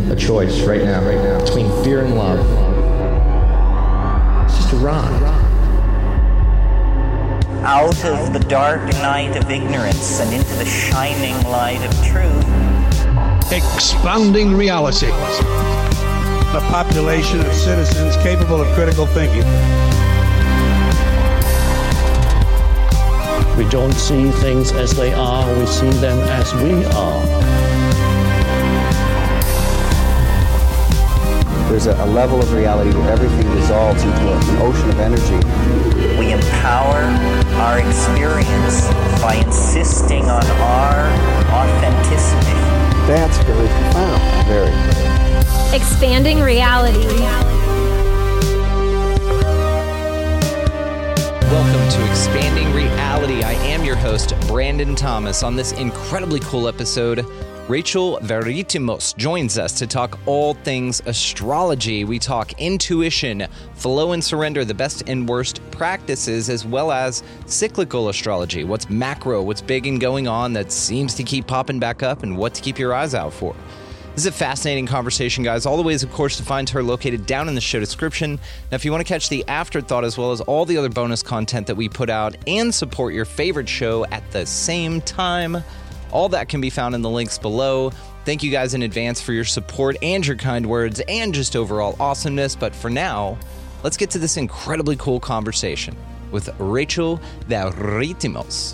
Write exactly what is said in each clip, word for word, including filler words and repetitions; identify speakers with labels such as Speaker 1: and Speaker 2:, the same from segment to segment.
Speaker 1: a choice right now, right now, between fear and love. It's just a ride.
Speaker 2: Out of the dark night of ignorance and into the shining light of truth.
Speaker 3: Expanding reality.
Speaker 4: A population of citizens capable of critical thinking.
Speaker 5: We don't see things as they are, we see them as we are.
Speaker 6: There's a, a level of reality where everything dissolves into an ocean of energy.
Speaker 2: We empower our experience by insisting on our authenticity.
Speaker 6: That's very profound. Very.
Speaker 7: Expanding reality.
Speaker 8: Welcome to Expanding Reality. I am your host, Brandon Thomas. On this incredibly cool episode, Rachel Veritimos joins us to talk all things astrology. We talk intuition, flow and surrender, the best and worst practices, as well as cyclical astrology. What's macro, what's big and going on that seems to keep popping back up, and what to keep your eyes out for. This is a fascinating conversation, guys. All the ways, of course, to find her located down in the show description. Now, if you want to catch the afterthought as well as all the other bonus content that we put out and support your favorite show at the same time, all that can be found in the links below. Thank you guys in advance for your support and your kind words and just overall awesomeness. But for now, let's get to this incredibly cool conversation with Rachel Veritimos.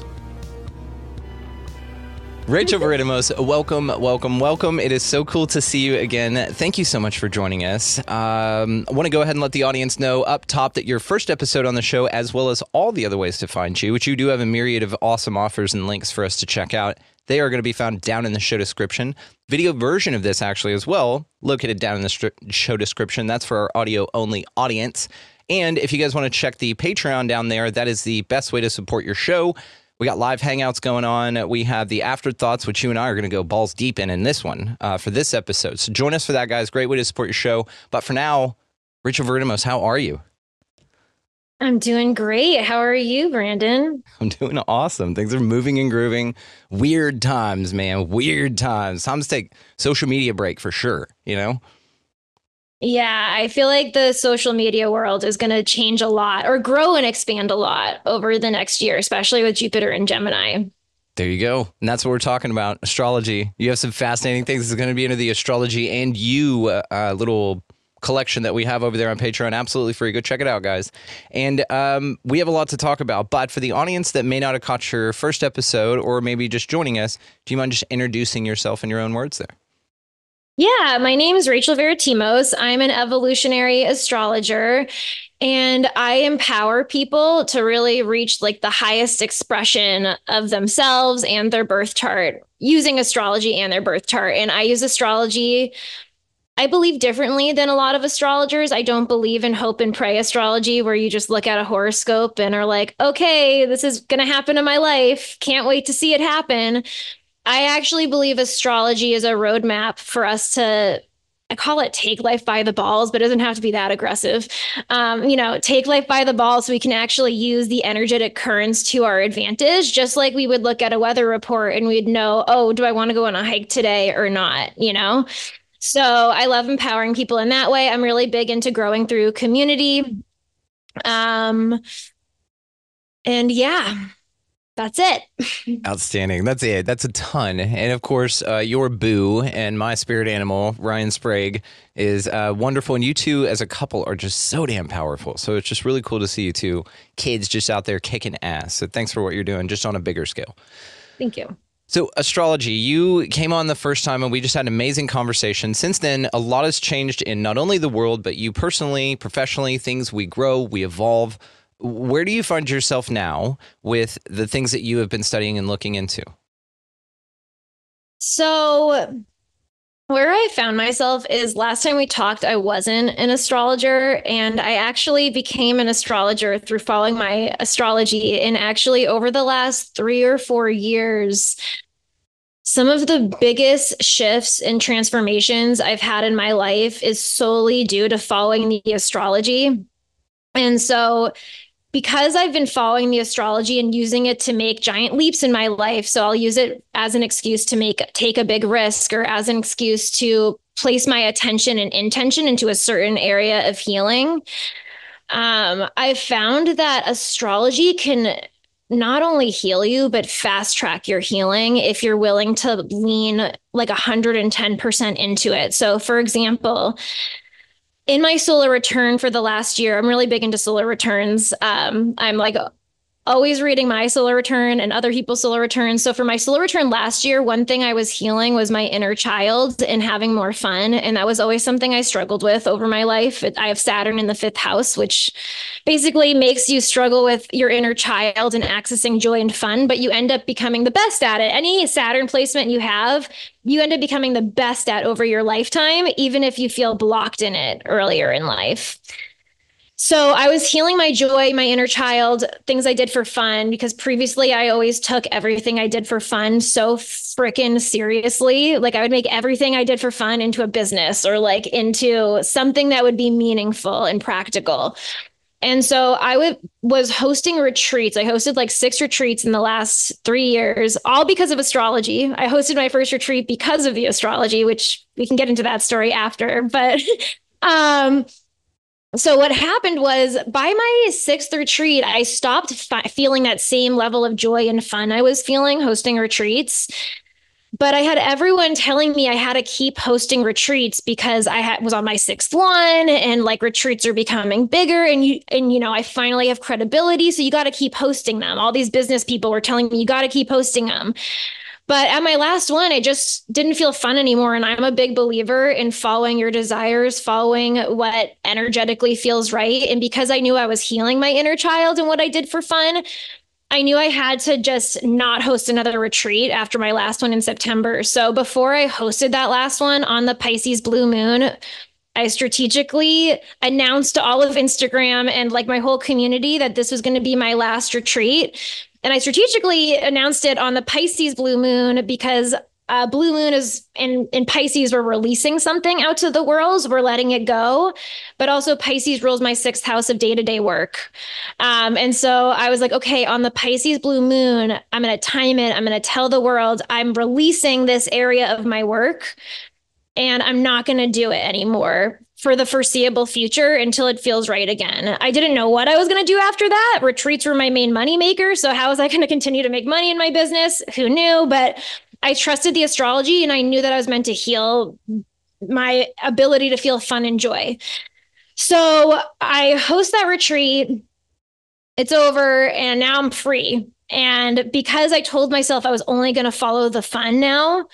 Speaker 8: Rachel Veritimos, welcome, welcome, welcome. It is so cool to see you again. Thank you so much for joining us. Um, I want to go ahead and let the audience know up top that your first episode on the show, as well as all the other ways to find you, which you do have a myriad of awesome offers and links for us to check out, they are going to be found down in the show description. Video version of this actually as well, located down in the stri- show description. That's for our audio-only audience. And if you guys want to check the Patreon down there, that is the best way to support your show. We got live hangouts going on. We have the afterthoughts, which you and I are going to go balls deep in in this one uh, for this episode. So join us for that, guys. Great way to support your show. But for now, Rachel Veritimos, how are you?
Speaker 7: I'm doing great. How are you, Brandon?
Speaker 8: I'm doing awesome. Things are moving and grooving. Weird times, man. Weird times. Time to take social media break for sure, you know?
Speaker 7: Yeah, I feel like the social media world is going to change a lot or grow and expand a lot over the next year, especially with Jupiter and Gemini.
Speaker 8: There you go. And that's what we're talking about, astrology. You have some fascinating things. It's going to be into the astrology and you uh, uh, little collection that we have over there on Patreon. Absolutely free. Go check it out, guys. And um, we have a lot to talk about. But for the audience that may not have caught your first episode or maybe just joining us, do you mind just introducing yourself in your own words there?
Speaker 7: Yeah, my name is Rachel Veritimos. I'm an evolutionary astrologer, and I empower people to really reach like the highest expression of themselves and their birth chart using astrology and their birth chart. And I use astrology, I believe, differently than a lot of astrologers. I don't believe in hope and pray astrology where you just look at a horoscope and are like, okay, this is going to happen in my life. Can't wait to see it happen. I actually believe astrology is a roadmap for us to, I call it take life by the balls, but it doesn't have to be that aggressive. Um, you know, take life by the balls so we can actually use the energetic currents to our advantage, just like we would look at a weather report and we'd know, oh, do I want to go on a hike today or not? You know? So I love empowering people in that way. I'm really big into growing through community. Um, and yeah. That's it.
Speaker 8: Outstanding. That's it. That's a ton. And of course, uh, your boo and my spirit animal, Ryan Sprague, is uh, wonderful. And you two as a couple are just so damn powerful. So it's just really cool to see you two kids just out there kicking ass. So thanks for what you're doing, just on a bigger scale.
Speaker 7: Thank you.
Speaker 8: So astrology, you came on the first time and we just had an amazing conversation. Since then, a lot has changed in not only the world, but you personally, professionally, things we grow, we evolve. Where do you find yourself now with the things that you have been studying and looking into?
Speaker 7: So where I found myself is last time we talked, I wasn't an astrologer, and I actually became an astrologer through following my astrology. And actually over the last three or four years, some of the biggest shifts and transformations I've had in my life is solely due to following the astrology. And so because I've been following the astrology and using it to make giant leaps in my life, so I'll use it as an excuse to make take a big risk, or as an excuse to place my attention and intention into a certain area of healing. Um, I've found that astrology can not only heal you, but fast track your healing if you're willing to lean like one hundred ten percent into it. So for example, in my solar return for the last year, I'm really big into solar returns. Um, I'm like always reading my solar return and other people's solar returns. So for my solar return last year, one thing I was healing was my inner child and having more fun. And that was always something I struggled with over my life. I have Saturn in the fifth house, which basically makes you struggle with your inner child and accessing joy and fun, but you end up becoming the best at it. Any Saturn placement you have, you end up becoming the best at over your lifetime, even if you feel blocked in it earlier in life. So I was healing my joy, my inner child, things I did for fun, because previously I always took everything I did for fun so freaking seriously. Like I would make everything I did for fun into a business, or like into something that would be meaningful and practical. And so I would, was hosting retreats. I hosted like six retreats in the last three years, all because of astrology. I hosted my first retreat because of the astrology, which we can get into that story after. But um So what happened was, by my sixth retreat, I stopped fi- feeling that same level of joy and fun I was feeling hosting retreats. But I had everyone telling me I had to keep hosting retreats because I had, was on my sixth one, and like retreats are becoming bigger, and you and you know I finally have credibility, so you got to keep hosting them. All these business people were telling me you got to keep hosting them. But at my last one, I just didn't feel fun anymore. And I'm a big believer in following your desires, following what energetically feels right. And because I knew I was healing my inner child and what I did for fun, I knew I had to just not host another retreat after my last one in September. So before I hosted that last one on the Pisces blue moon, I strategically announced to all of Instagram and like my whole community that this was going to be my last retreat. And I strategically announced it on the Pisces blue moon because uh, blue moon is in, in Pisces, we're releasing something out to the world. We're letting it go. But also Pisces rules my sixth house of day-to-day work. Um, and so I was like, okay, on the Pisces blue moon, I'm going to time it. I'm going to tell the world I'm releasing this area of my work, and I'm not going to do it anymore for the foreseeable future until it feels right again. I didn't know what I was going to do after that. Retreats were my main money maker. So how was I going to continue to make money in my business? Who knew? But I trusted the astrology, and I knew that I was meant to heal my ability to feel fun and joy. So I host that retreat. It's over, and now I'm free. And because I told myself I was only going to follow the fun now,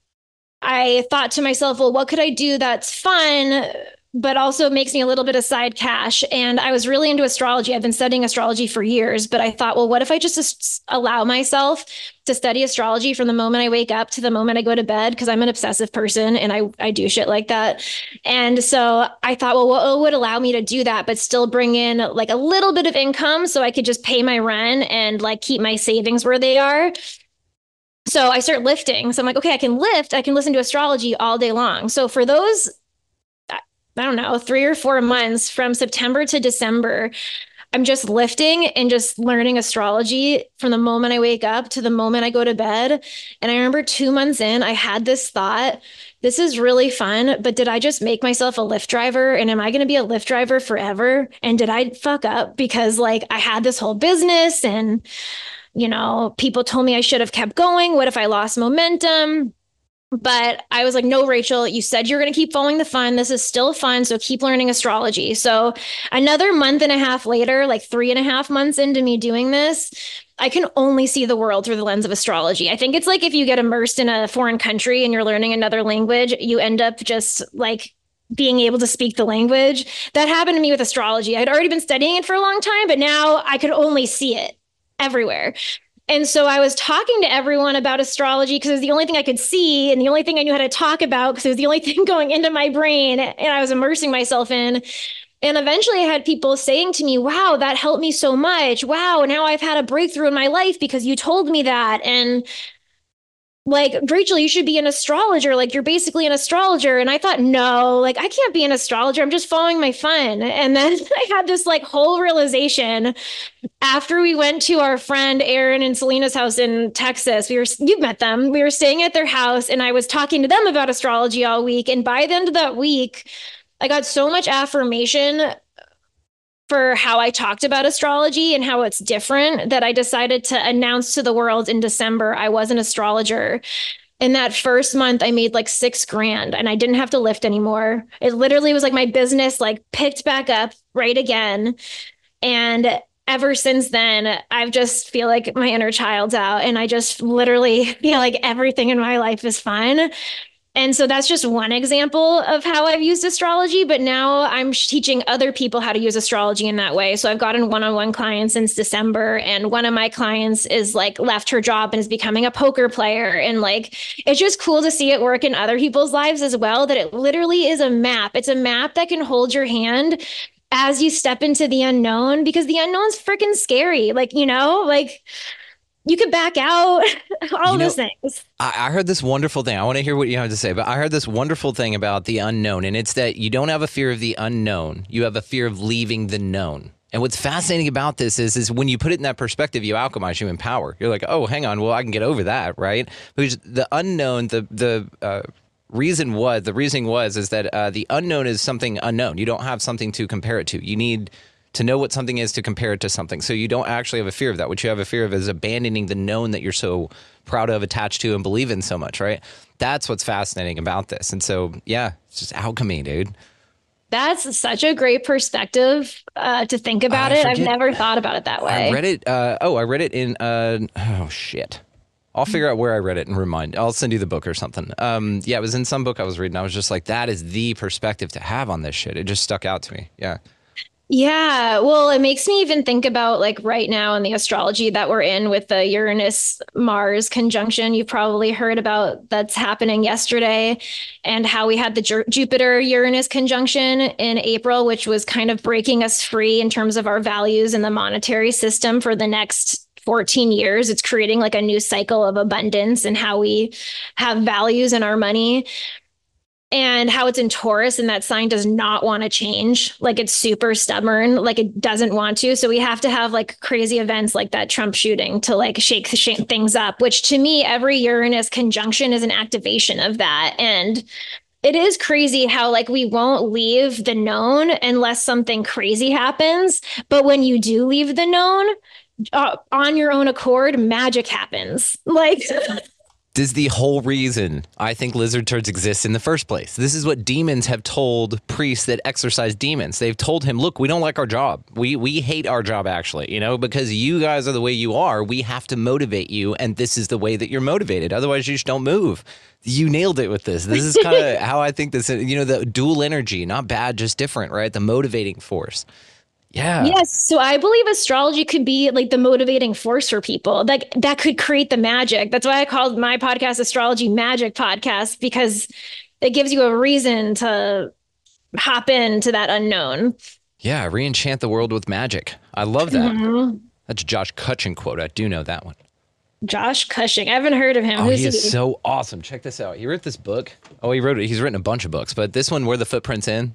Speaker 7: I thought to myself, well, what could I do that's fun, but also makes me a little bit of side cash? And I was really into astrology. I've been studying astrology for years, but I thought, well, what if I just allow myself to study astrology from the moment I wake up to the moment I go to bed? Because I'm an obsessive person and I, I do shit like that. And so I thought, well, what would allow me to do that, but still bring in like a little bit of income so I could just pay my rent and like keep my savings where they are? So I start lifting. So I'm like, okay, I can lift. I can listen to astrology all day long. So for those, I don't know, three or four months from September to December, I'm just lifting and just learning astrology from the moment I wake up to the moment I go to bed. And I remember two months in, I had this thought, this is really fun, but did I just make myself a Lyft driver? And am I going to be a Lyft driver forever? And did I fuck up? Because like I had this whole business, and you know, people told me I should have kept going. What if I lost momentum? But I was like, no, Rachel, you said you're going to keep following the fun. This is still fun. So keep learning astrology. So another month and a half later, like three and a half months into me doing this, I can only see the world through the lens of astrology. I think it's like if you get immersed in a foreign country and you're learning another language, you end up just like being able to speak the language. That happened to me with astrology. I'd already been studying it for a long time, but now I could only see it everywhere. And so I was talking to everyone about astrology because it was the only thing I could see and the only thing I knew how to talk about because it was the only thing going into my brain and I was immersing myself in. And eventually I had people saying to me, wow, that helped me so much. Wow, now I've had a breakthrough in my life because you told me that. And like, Rachel, you should be an astrologer. Like, you're basically an astrologer. And I thought, no, like, I can't be an astrologer. I'm just following my fun. And then I had this like whole realization after we went to our friend Aaron and Selena's house in Texas. We were, you've met them. We were staying at their house and I was talking to them about astrology all week. And by the end of that week, I got so much affirmation for how I talked about astrology and how it's different that I decided to announce to the world in December I was an astrologer. In that first month, I made like six grand and I didn't have to lift anymore. It literally was like my business like picked back up right again. And ever since then, I've just feel like my inner child's out and I just literally feel like everything in my life is fine. And so that's just one example of how I've used astrology, but now I'm teaching other people how to use astrology in that way. So I've gotten one-on-one clients since December, and one of my clients is like left her job and is becoming a poker player. And like, it's just cool to see it work in other people's lives as well, that it literally is a map. It's a map that can hold your hand as you step into the unknown, because the unknown's freaking scary. Like, you know, like, you could back out, all
Speaker 8: you know,
Speaker 7: those things.
Speaker 8: I, I heard this wonderful thing. I want to hear what you have to say, but I heard this wonderful thing about the unknown, and it's that you don't have a fear of the unknown. You have a fear of leaving the known. And what's fascinating about this is, is when you put it in that perspective, you alchemize, you empower. You're like, oh, hang on, well, I can get over that, right? Because the unknown, the the uh, reason was, the reasoning was, is that uh, the unknown is something unknown. You don't have something to compare it to. You need to know what something is to compare it to something. So you don't actually have a fear of that. What you have a fear of is abandoning the known that you're so proud of, attached to, and believe in so much, right? That's what's fascinating about this. And so, yeah, it's just alchemy, dude.
Speaker 7: That's such a great perspective uh, to think about
Speaker 8: I
Speaker 7: it.
Speaker 8: forget,
Speaker 7: I've never thought about it that way.
Speaker 8: I read it. Uh, oh, I read it in, uh, oh, shit. I'll figure out where I read it and remind. I'll send you the book or something. Um, yeah, it was in some book I was reading. I was just like, that is the perspective to have on this shit. It just stuck out to me. Yeah.
Speaker 7: Yeah, well, it makes me even think about like right now in the astrology that we're in with the Uranus Mars conjunction. You've probably heard about that's happening yesterday, and how we had the Ju- Jupiter Uranus conjunction in April, which was kind of breaking us free in terms of our values in the monetary system for the next fourteen years. It's creating like a new cycle of abundance and how we have values in our money. And how it's in Taurus, and that sign does not want to change. Like, it's super stubborn, like it doesn't want to. So we have to have like crazy events like that Trump shooting to like shake, shake things up, which to me, every Uranus conjunction is an activation of that. And it is crazy how like we won't leave the known unless something crazy happens. But when you do leave the known uh, on your own accord, magic happens. Like...
Speaker 8: This is the whole reason I think lizard turds exist in the first place. This is what demons have told priests that exorcise demons. They've told him, look, we don't like our job. We we hate our job, actually, you know, because you guys are the way you are. We have to motivate you. And this is the way that you're motivated. Otherwise, you just don't move. You nailed it with this. This is kind of how I think this, you know, the dual energy, not bad, just different, right? The motivating force. Yeah.
Speaker 7: Yes. So I believe astrology could be like the motivating force for people. Like that could create the magic. That's why I called my podcast Astrology Magic Podcast, because it gives you a reason to hop into that unknown.
Speaker 8: Yeah. Re-enchant the world with magic. I love that. Mm-hmm. That's a Josh Cutchin quote. I do know that one.
Speaker 7: Josh Cushing. I haven't heard of him.
Speaker 8: Oh,
Speaker 7: Who's
Speaker 8: he is
Speaker 7: he?
Speaker 8: so awesome. Check this out. He wrote this book. Oh, he wrote it. He's written a bunch of books, but this one, Where the Footprints In.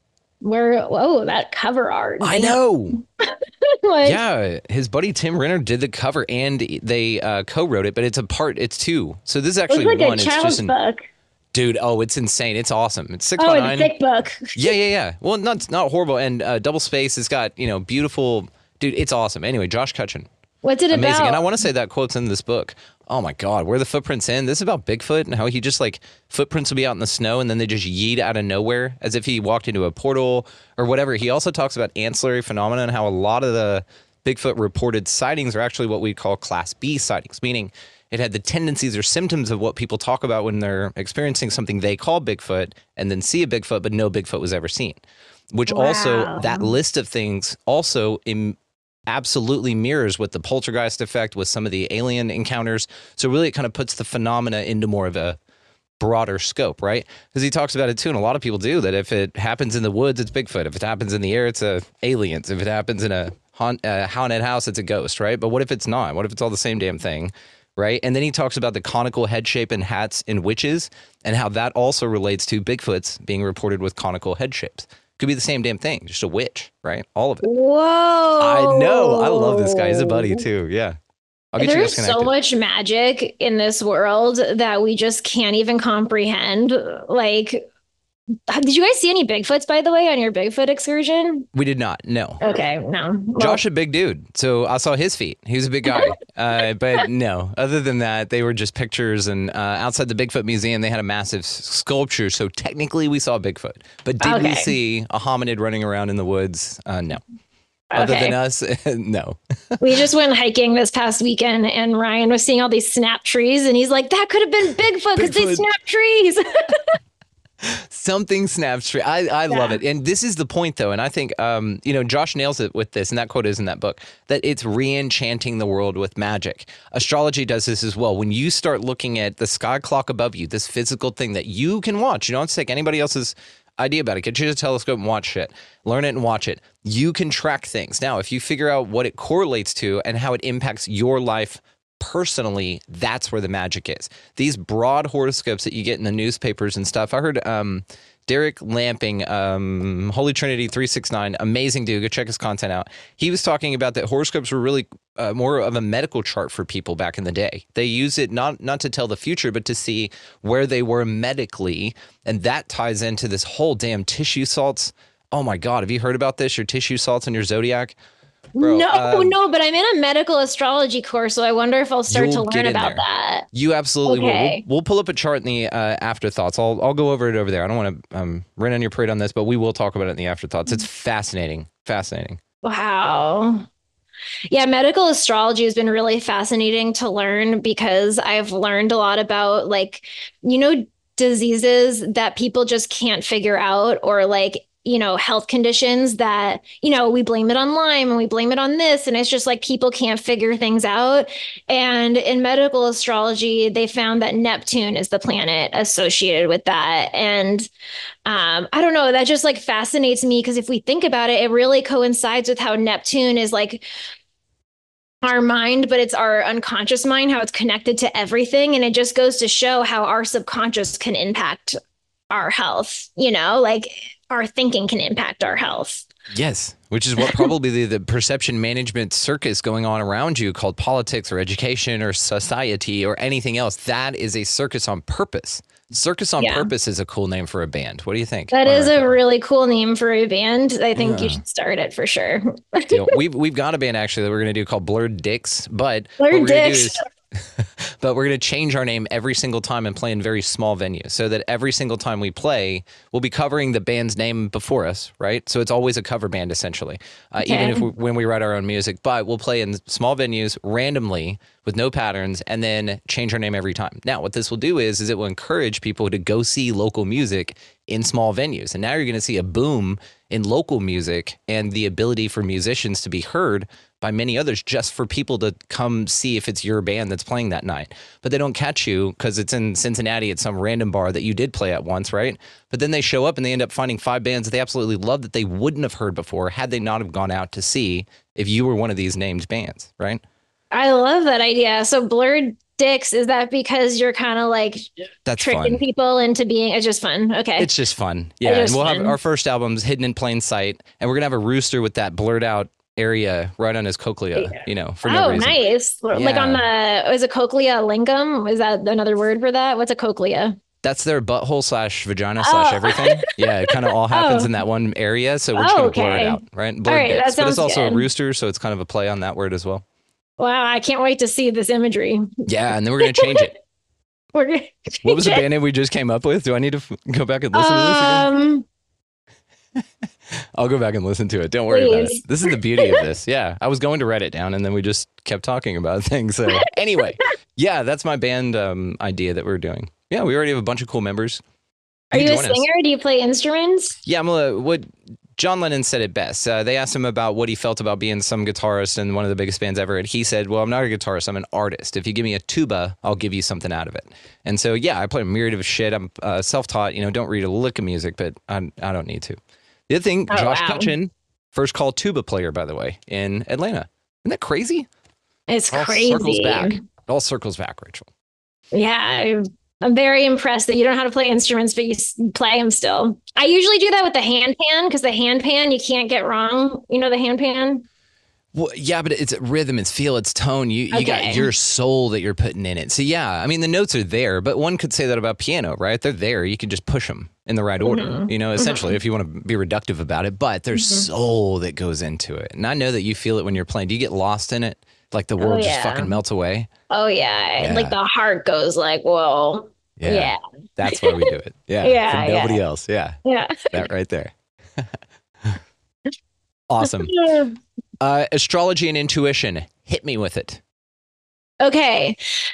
Speaker 7: Where, whoa, that cover art.
Speaker 8: I know.
Speaker 7: Like,
Speaker 8: yeah, his buddy Tim Renner did the cover, and they uh, co-wrote it, but it's a part, it's two. So this is actually
Speaker 7: it's like
Speaker 8: one.
Speaker 7: A
Speaker 8: it's just an,
Speaker 7: book.
Speaker 8: Dude, oh, it's insane. It's awesome. It's six
Speaker 7: oh,
Speaker 8: by
Speaker 7: it's
Speaker 8: nine.
Speaker 7: a thick book.
Speaker 8: yeah, yeah, yeah. Well, not not horrible. And uh, double space has got, you know, beautiful, dude, it's awesome. Anyway, Josh Cutchin.
Speaker 7: What's it
Speaker 8: Amazing.
Speaker 7: about?
Speaker 8: And I want to say that quote's in this book. Oh my God, Where the Footprints In. This is about Bigfoot and how he just like, footprints will be out in the snow and then they just yeet out of nowhere as if he walked into a portal or whatever. He also talks about ancillary phenomena and how a lot of the Bigfoot reported sightings are actually what we call Class B sightings, meaning it had the tendencies or symptoms of what people talk about when they're experiencing something they call Bigfoot and then see a Bigfoot, but no Bigfoot was ever seen. Which
Speaker 7: wow.
Speaker 8: also, that list of things also im- absolutely mirrors with the poltergeist effect with some of the alien encounters. So really it kind of puts the phenomena into more of a broader scope, right? Because he talks about it too, and a lot of people do, that if it happens in the woods, it's Bigfoot. If it happens in the air, it's a aliens. If it happens in a haunt, uh, haunted house, it's a ghost, right? But what if it's not? What if it's all the same damn thing? right? And then he talks about the conical head shape in hats in witches and how that also relates to Bigfoots being reported with conical head shapes. Could be the same damn thing, just a witch, right? All of it.
Speaker 7: Whoa.
Speaker 8: I know. I love this guy. He's a buddy too. Yeah. I'll get
Speaker 7: There's
Speaker 8: you guys
Speaker 7: so much magic in this world that we just can't even comprehend. Like, did you guys see any Bigfoots, by the way, on your Bigfoot excursion?
Speaker 8: We did not. No.
Speaker 7: Okay, no. Well,
Speaker 8: Josh, a big dude. So I saw his feet. He was a big guy. uh, but no, other than that, they were just pictures. And uh, outside the Bigfoot Museum, they had a massive s- sculpture. So technically we saw Bigfoot. But did
Speaker 7: Okay.
Speaker 8: we see a hominid running around in the woods? Uh, no. Other
Speaker 7: Okay.
Speaker 8: than us, no.
Speaker 7: We just went hiking this past weekend, and Ryan was seeing all these snap trees, and he's like, that could have been Bigfoot because they
Speaker 8: Bigfoot.
Speaker 7: snap trees.
Speaker 8: Something snaps straight. I, I love it. And this is the point, though. And I think, um, you know, Josh nails it with this. And that quote is in that book, that it's re-enchanting the world with magic. Astrology does this as well. When you start looking at the sky clock above you, this physical thing that you can watch, you don't have to take anybody else's idea about it. Get you a telescope and watch shit. Learn it and watch it. You can track things. Now, if you figure out what it correlates to and how it impacts your life personally, that's where the magic is. These broad horoscopes that you get in the newspapers and stuff. I heard um, Derek Lamping, um, Holy Trinity three sixty-nine, amazing dude. Go check his content out. He was talking about that horoscopes were really uh, more of a medical chart for people back in the day. They use it not not to tell the future, but to see where they were medically, and that ties into this whole damn tissue salts. Oh my God, have you heard about this? Your tissue salts and your zodiac? Bro,
Speaker 7: no,
Speaker 8: um,
Speaker 7: no, but I'm in a medical astrology course, so I wonder if I'll start to
Speaker 8: You'll get
Speaker 7: learn
Speaker 8: in
Speaker 7: about
Speaker 8: there.
Speaker 7: that.
Speaker 8: You absolutely will.
Speaker 7: Okay.
Speaker 8: We'll, we'll pull up a chart in the uh, afterthoughts. I'll I'll go over it over there. I don't want to um, rain on your parade on this, but we will talk about it in the afterthoughts. It's fascinating. Fascinating.
Speaker 7: Wow. Yeah, medical astrology has been really fascinating to learn because I've learned a lot about, like, you know, diseases that people just can't figure out, or like, you know, health conditions that, you know, we blame it on Lyme and we blame it on this. And it's just like people can't figure things out. And in medical astrology, they found that Neptune is the planet associated with that. And um, I don't know, that just like fascinates me because if we think about it, it really coincides with how Neptune is like our mind, but it's our unconscious mind, how it's connected to everything. And it just goes to show how our subconscious can impact our health, you know, like our thinking can impact our health.
Speaker 8: Yes, which is what probably the, the perception management circus going on around you called politics or education or society or anything else. That is a circus on purpose. Circus on
Speaker 7: Yeah.
Speaker 8: Purpose is a cool name for a band. What do you think?
Speaker 7: That
Speaker 8: Am I
Speaker 7: is
Speaker 8: right
Speaker 7: a
Speaker 8: there?
Speaker 7: really cool name for a band. I think
Speaker 8: Yeah.
Speaker 7: you should start it for sure.
Speaker 8: Deal. We've we've got a band actually that we're gonna do called Blurred Dicks, but
Speaker 7: Blurred
Speaker 8: what we're gonna do
Speaker 7: Dicks.
Speaker 8: is but we're going to change our name every single time and play in very small venues so that every single time we play, we'll be covering the band's name before us, right? So it's always a cover band, essentially, uh,
Speaker 7: Okay.
Speaker 8: even if we, when we write our own music. But we'll play in small venues randomly with no patterns and then change our name every time. Now, what this will do is, is it will encourage people to go see local music in small venues. And now you're going to see a boom in local music and the ability for musicians to be heard by many others just for people to come see if it's your band that's playing that night. But they don't catch you because it's in Cincinnati at some random bar that you did play at once, right? But then they show up and they end up finding five bands that they absolutely love that they wouldn't have heard before had they not have gone out to see if you were one of these named bands, right?
Speaker 7: I love that idea. So Blurred Dicks, is that because you're kind of like
Speaker 8: That's
Speaker 7: tricking
Speaker 8: fun.
Speaker 7: people into being, it's just fun. Okay.
Speaker 8: It's just fun. Yeah.
Speaker 7: just
Speaker 8: And we'll
Speaker 7: fun.
Speaker 8: have our first album's Hidden in Plain Sight, and we're going to have a rooster with that blurred out area right on his cochlea, you know, for no
Speaker 7: oh,
Speaker 8: reason.
Speaker 7: nice. Like on the, is a cochlea lingam? Is that another word for that? What's a cochlea?
Speaker 8: That's their butthole slash vagina slash
Speaker 7: Oh.
Speaker 8: everything. Yeah, it kind of all happens
Speaker 7: Oh.
Speaker 8: in that one area. So we're just
Speaker 7: Oh,
Speaker 8: going to blur it
Speaker 7: okay.
Speaker 8: out, right? Blurred
Speaker 7: right, that
Speaker 8: dicks. But it's
Speaker 7: sounds
Speaker 8: also a
Speaker 7: good.
Speaker 8: rooster, so it's kind of a play on that word as well.
Speaker 7: Wow. I can't wait to see this imagery.
Speaker 8: Yeah, and then we're going to change it.
Speaker 7: We're gonna
Speaker 8: What was the
Speaker 7: change it.
Speaker 8: band name we just came up with? Do I need to f- go back and listen to this again?
Speaker 7: Um,
Speaker 8: I'll go back and listen to it. Don't worry about it.
Speaker 7: Please.
Speaker 8: This is the beauty of this. Yeah. I was going to write it down and then we just kept talking about things. So anyway, yeah, that's my band um, idea that we're doing. Yeah, we already have a bunch of cool members.
Speaker 7: are
Speaker 8: can
Speaker 7: you a
Speaker 8: join us.
Speaker 7: singer? Do you play instruments?
Speaker 8: Yeah, I'm a, what John Lennon said it best. Uh, they asked him about what he felt about being some guitarist in one of the biggest bands ever. And he said, well, I'm not a guitarist. I'm an artist. If you give me a tuba, I'll give you something out of it. And so, yeah, I play a myriad of shit. I'm uh, self-taught, you know, don't read a lick of music, but I, I don't need to. The other thing,
Speaker 7: Oh,
Speaker 8: Josh
Speaker 7: wow.
Speaker 8: Cutchin, first call tuba player, by the way, in Atlanta. Isn't that crazy?
Speaker 7: It's
Speaker 8: All
Speaker 7: crazy.
Speaker 8: circles back. It all circles back, Rachel.
Speaker 7: Yeah, I'm very impressed that you don't know how to play instruments, but you play them still. I usually do that with the handpan because the handpan you can't get wrong. You know the handpan?
Speaker 8: Well, yeah, but it's rhythm, it's feel, it's tone. You you okay. got your soul that you're putting in it. So yeah, I mean the notes are there, but one could say that about piano, right? They're there. You can just push them in the right order. Mm-hmm. You know, essentially, mm-hmm. if you want to be reductive about it. But there's mm-hmm. soul that goes into it, and I know that you feel it when you're playing. Do you get lost in it? Like the world oh, yeah. just fucking melts away?
Speaker 7: Oh yeah. yeah, like the heart goes like, whoa.
Speaker 8: Yeah,
Speaker 7: yeah.
Speaker 8: That's why we do it. Yeah,
Speaker 7: yeah
Speaker 8: for nobody
Speaker 7: yeah.
Speaker 8: else. Yeah,
Speaker 7: yeah,
Speaker 8: that right there. Awesome. Uh, astrology and intuition. Hit me with it.
Speaker 7: Okay.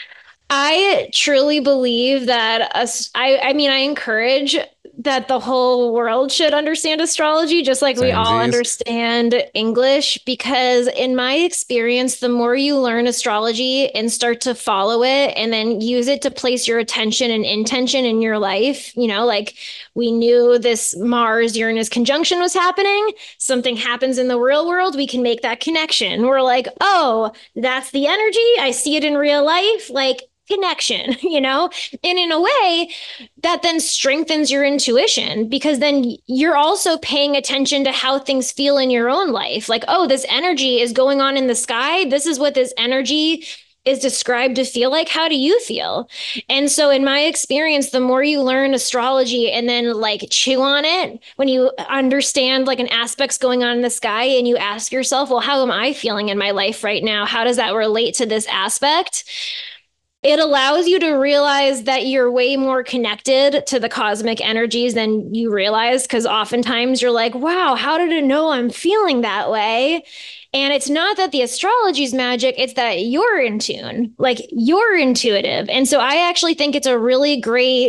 Speaker 7: I truly believe that us, I, I mean, I encourage that the whole world should understand astrology, just like we all understand English, because in my experience, the more you learn astrology and start to follow it and then use it to place your attention and intention in your life, you know, like we knew this Mars Uranus conjunction was happening. Something happens in the real world. We can make that connection. We're like, oh, that's the energy. I see it in real life. Like, connection, you know, and in a way that then strengthens your intuition, because then you're also paying attention to how things feel in your own life. Like, oh, this energy is going on in the sky. This is what this energy is described to feel like. How do you feel? And so in my experience, the more you learn astrology and then like chew on it, when you understand like an aspect's going on in the sky and you ask yourself, well, how am I feeling in my life right now? How does that relate to this aspect? It allows you to realize that you're way more connected to the cosmic energies than you realize, because oftentimes you're like, wow, how did it know I'm feeling that way? And it's not that the astrology is magic, it's that you're in tune, like you're intuitive. And so I actually think it's a really great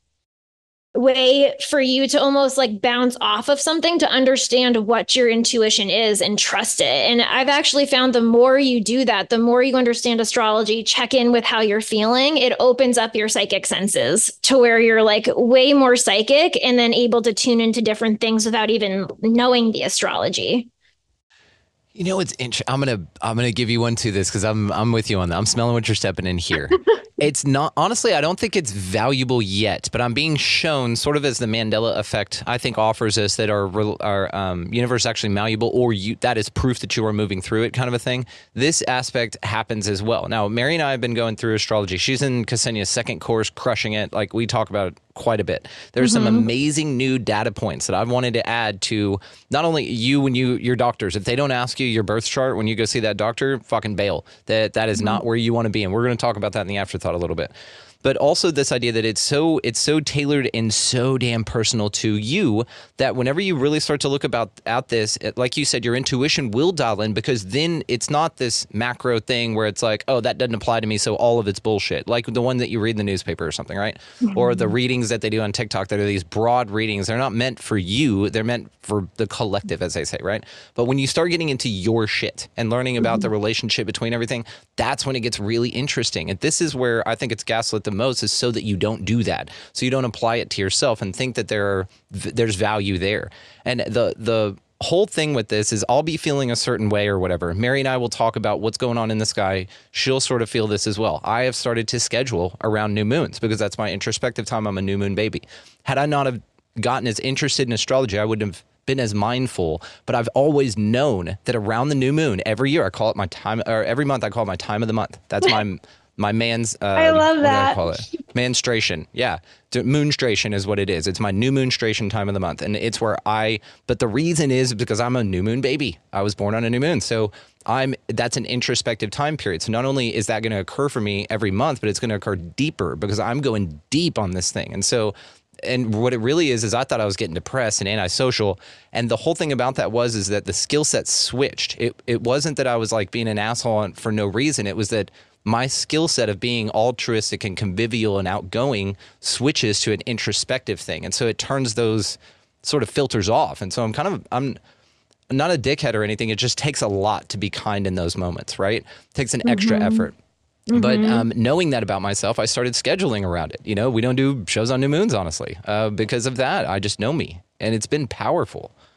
Speaker 7: way for you to almost like bounce off of something to understand what your intuition is and trust it. And I've actually found the more you do that, the more you understand astrology, check in with how you're feeling, it opens up your psychic senses to where you're like way more psychic and then able to tune into different things without even knowing the astrology.
Speaker 8: You know, it's interesting. I'm gonna I'm gonna give you one to this because I'm I'm with you on that. I'm smelling what you're stepping in here. It's not, honestly, I don't think it's valuable yet, but I'm being shown sort of as the Mandela effect, I think offers us that our our um, universe is actually malleable, or you, that is proof that you are moving through it kind of a thing. This aspect happens as well. Now, Mary and I have been going through astrology. She's in Ksenia's second course, crushing it. Like we talk about it quite a bit. There's mm-hmm. some amazing new data points that I've wanted to add to not only you when you, your doctors, if they don't ask you your birth chart when you go see that doctor, fucking bail. That That is mm-hmm. not where you want to be. And we're going to talk about that in the afterthought a little bit. But also this idea that it's so it's so tailored and so damn personal to you that whenever you really start to look about at this, it, like you said, your intuition will dial in, because then it's not this macro thing where it's like, oh, that doesn't apply to me, so all of it's bullshit. Like the one that you read in the newspaper or something, right? Mm-hmm. Or the readings that they do on TikTok that are these broad readings. They're not meant for you. They're meant for the collective, as they say, right? But when you start getting into your shit and learning about mm-hmm. the relationship between everything, that's when it gets really interesting. And this is where I think it's gaslit the most, is so that you don't do that, so you don't apply it to yourself and think that there are, there's value there. And the the whole thing with this is I'll be feeling a certain way or whatever. Mary and I will talk about what's going on in the sky. She'll sort of feel this as well. I have started to schedule around new moons because that's my introspective time. I'm a new moon baby. Had I not have gotten as interested in astrology, I wouldn't have been as mindful, but I've always known that around the new moon every year, I call it my time, or every month I call it my time of the month. That's my My man's, uh,
Speaker 7: I love that.
Speaker 8: What do I call it? Manstration. Yeah. Moonstration is what it is. It's my new moonstration time of the month. And it's where I, but the reason is because I'm a new moon baby. I was born on a new moon. So I'm, that's an introspective time period. So not only is that going to occur for me every month, but it's going to occur deeper because I'm going deep on this thing. And so, and what it really is, is I thought I was getting depressed and antisocial. And the whole thing about that was, is that the skill set switched. It, it wasn't that I was like being an asshole for no reason. It was that my skill set of being altruistic and convivial and outgoing switches to an introspective thing. And so it turns those sort of filters off. And so I'm kind of, I'm not a dickhead or anything. It just takes a lot to be kind in those moments, right? It takes an mm-hmm. extra effort. Mm-hmm. But um, knowing that about myself, I started scheduling around it. You know, we don't do shows on new moons, honestly, uh, because of that. I just know me, and it's been powerful.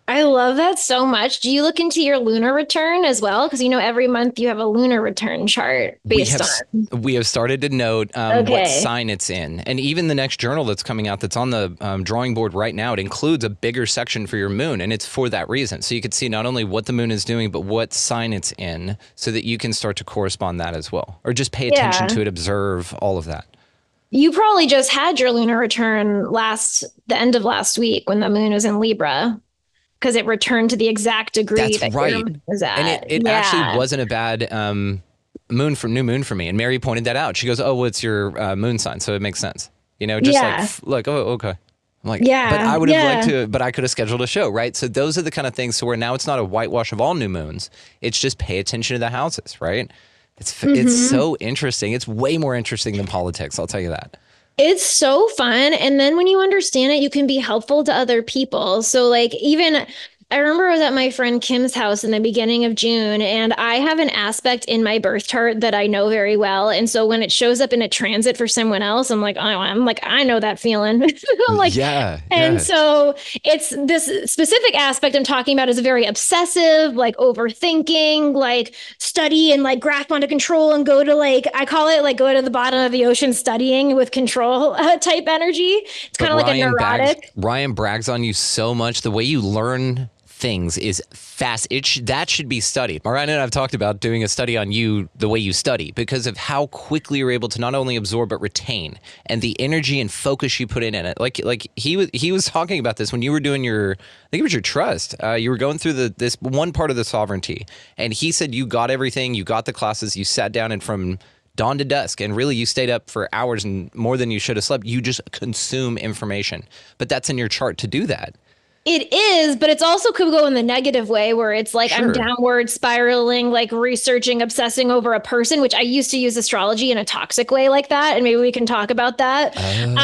Speaker 7: I love that so much. Do you look into your lunar return as well? Because you know every month you have a lunar return chart
Speaker 8: We
Speaker 7: based
Speaker 8: have
Speaker 7: on.
Speaker 8: we have started to note um, what
Speaker 7: Okay.
Speaker 8: sign it's in, and even the next journal that's coming out that's on the um, drawing board right now. It includes a bigger section for your moon, and it's for that reason. So you can see not only what the moon is doing, but what sign it's in, so that you can start to correspond that as well, or just pay attention
Speaker 7: Yeah.
Speaker 8: to it, observe all of that.
Speaker 7: You probably just had your lunar return last the end of last week when the moon was in Libra, because it returned to the exact degree
Speaker 8: That's
Speaker 7: that
Speaker 8: right.
Speaker 7: your moon was at.
Speaker 8: And it, it
Speaker 7: Yeah.
Speaker 8: actually wasn't a bad um, moon for new moon for me. And Mary pointed that out. She goes, "Oh, well, it's your uh, moon sign, so it makes sense." You know, just
Speaker 7: Yeah.
Speaker 8: like f- like oh, okay. I'm like,
Speaker 7: Yeah,
Speaker 8: but I would have
Speaker 7: yeah.
Speaker 8: liked to, but I could have scheduled a show, right? So those are the kind of things. So where now it's not a whitewash of all new moons. It's just pay attention to the houses, right? It's f it's
Speaker 7: Mm-hmm.
Speaker 8: so interesting. It's way more interesting than politics. I'll tell you that.
Speaker 7: It's so fun. And then when you understand it, you can be helpful to other people. So, like, even I remember I was at my friend Kim's house in the beginning of June, and I have an aspect in my birth chart that I know very well. And so when it shows up in a transit for someone else, I'm like, oh, I'm like, I know that feeling. I'm like,
Speaker 8: Yeah,
Speaker 7: and
Speaker 8: yeah.
Speaker 7: so it's this specific aspect I'm talking about is very obsessive, like overthinking, like study and like grasp onto control and go to like, I call it like go to the bottom of the ocean studying with control uh, type energy. It's kind of like a
Speaker 8: Ryan
Speaker 7: neurotic.
Speaker 8: Bags, Ryan brags on you so much. The way you learn things is fast. It sh- that should be studied. Mariah and I've talked about doing a study on you, the way you study, because of how quickly you're able to not only absorb but retain, and the energy and focus you put in it. Like like he was he was talking about this when you were doing your, I think it was your trust. Uh, you were going through the this one part of the sovereignty, and he said you got everything, you got the classes, you sat down, and from dawn to dusk, and really you stayed up for hours and more than you should have slept. You just consume information, but that's in your chart to do that.
Speaker 7: It is, but it's also could go in the negative way where it's like
Speaker 8: Sure.
Speaker 7: I'm downward spiraling, like researching, obsessing over a person, which I used to use astrology in a toxic way like that. And maybe we can talk about that.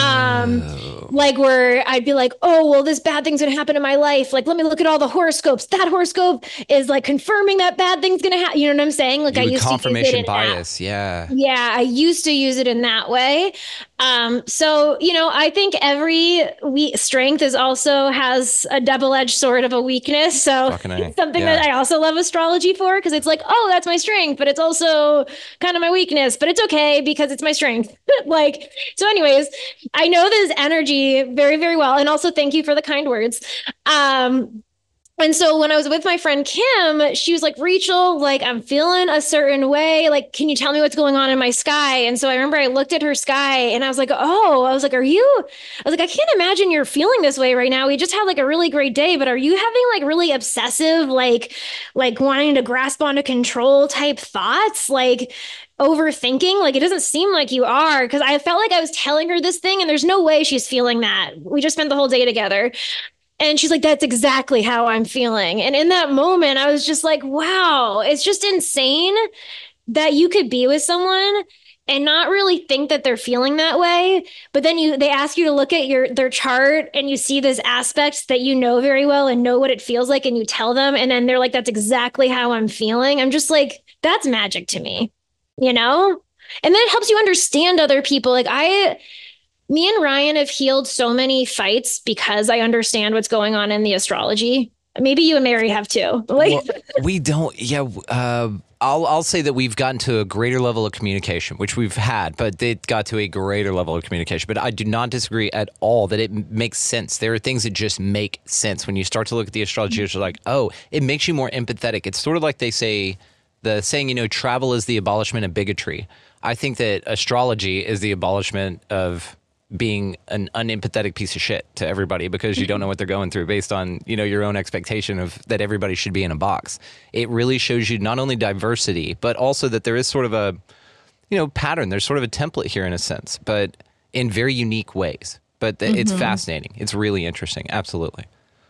Speaker 7: Um, like where I'd be like, oh, well, this bad thing's going to happen in my life. Like, let me look at all the horoscopes. That horoscope is like confirming that bad thing's going to happen. You know what I'm saying? Like
Speaker 8: You
Speaker 7: I
Speaker 8: would
Speaker 7: used to use it
Speaker 8: confirmation
Speaker 7: in that.
Speaker 8: bias. Yeah.
Speaker 7: Yeah, I used to use it in that way. Um, so, you know, I think every we strength is also has a double-edged sword of a weakness. So
Speaker 8: Fucking A.
Speaker 7: it's something
Speaker 8: Yeah.
Speaker 7: that I also love astrology for, because it's like, oh, that's my strength, but it's also kind of my weakness, but it's okay because it's my strength. Like, so anyways, I know this energy very, very well. And also thank you for the kind words. Um, And so when I was with my friend Kim, she was like, Rachel, like, I'm feeling a certain way. Like, can you tell me what's going on in my sky? And so I remember I looked at her sky and I was like, oh, I was like, are you, I was like, I can't imagine you're feeling this way right now. We just had like a really great day, but are you having like really obsessive, like, like wanting to grasp onto control type thoughts? Like, overthinking? Like, it doesn't seem like you are, because I felt like I was telling her this thing and there's no way she's feeling that. We just spent the whole day together. And she's like, that's exactly how I'm feeling. And in that moment, I was just like, wow, it's just insane that you could be with someone and not really think that they're feeling that way. But then you they ask you to look at your their chart and you see these aspects that you know very well and know what it feels like, and you tell them, and then they're like, that's exactly how I'm feeling. I'm just like, that's magic to me, you know? And then it helps you understand other people. Like I Me and Ryan have healed so many fights because I understand what's going on in the astrology. Maybe you and Mary have too. Like,
Speaker 8: Well, we don't. Yeah, uh, I'll I'll say that we've gotten to a greater level of communication, which we've had, but it got to a greater level of communication. But I do not disagree at all that it m- makes sense. There are things that just make sense when you start to look at the astrology. It's like, oh, it makes you more empathetic. It's sort of like they say, the saying, you know, travel is the abolishment of bigotry. I think that astrology is the abolishment of being an unempathetic piece of shit to everybody because you don't know what they're going through based on, you know, your own expectation of that everybody should be in a box. It really shows you not only diversity, but also that there is sort of a, you know, pattern. There's sort of a template here in a sense, but in very unique ways. But th- it's fascinating. It's really interesting. Absolutely.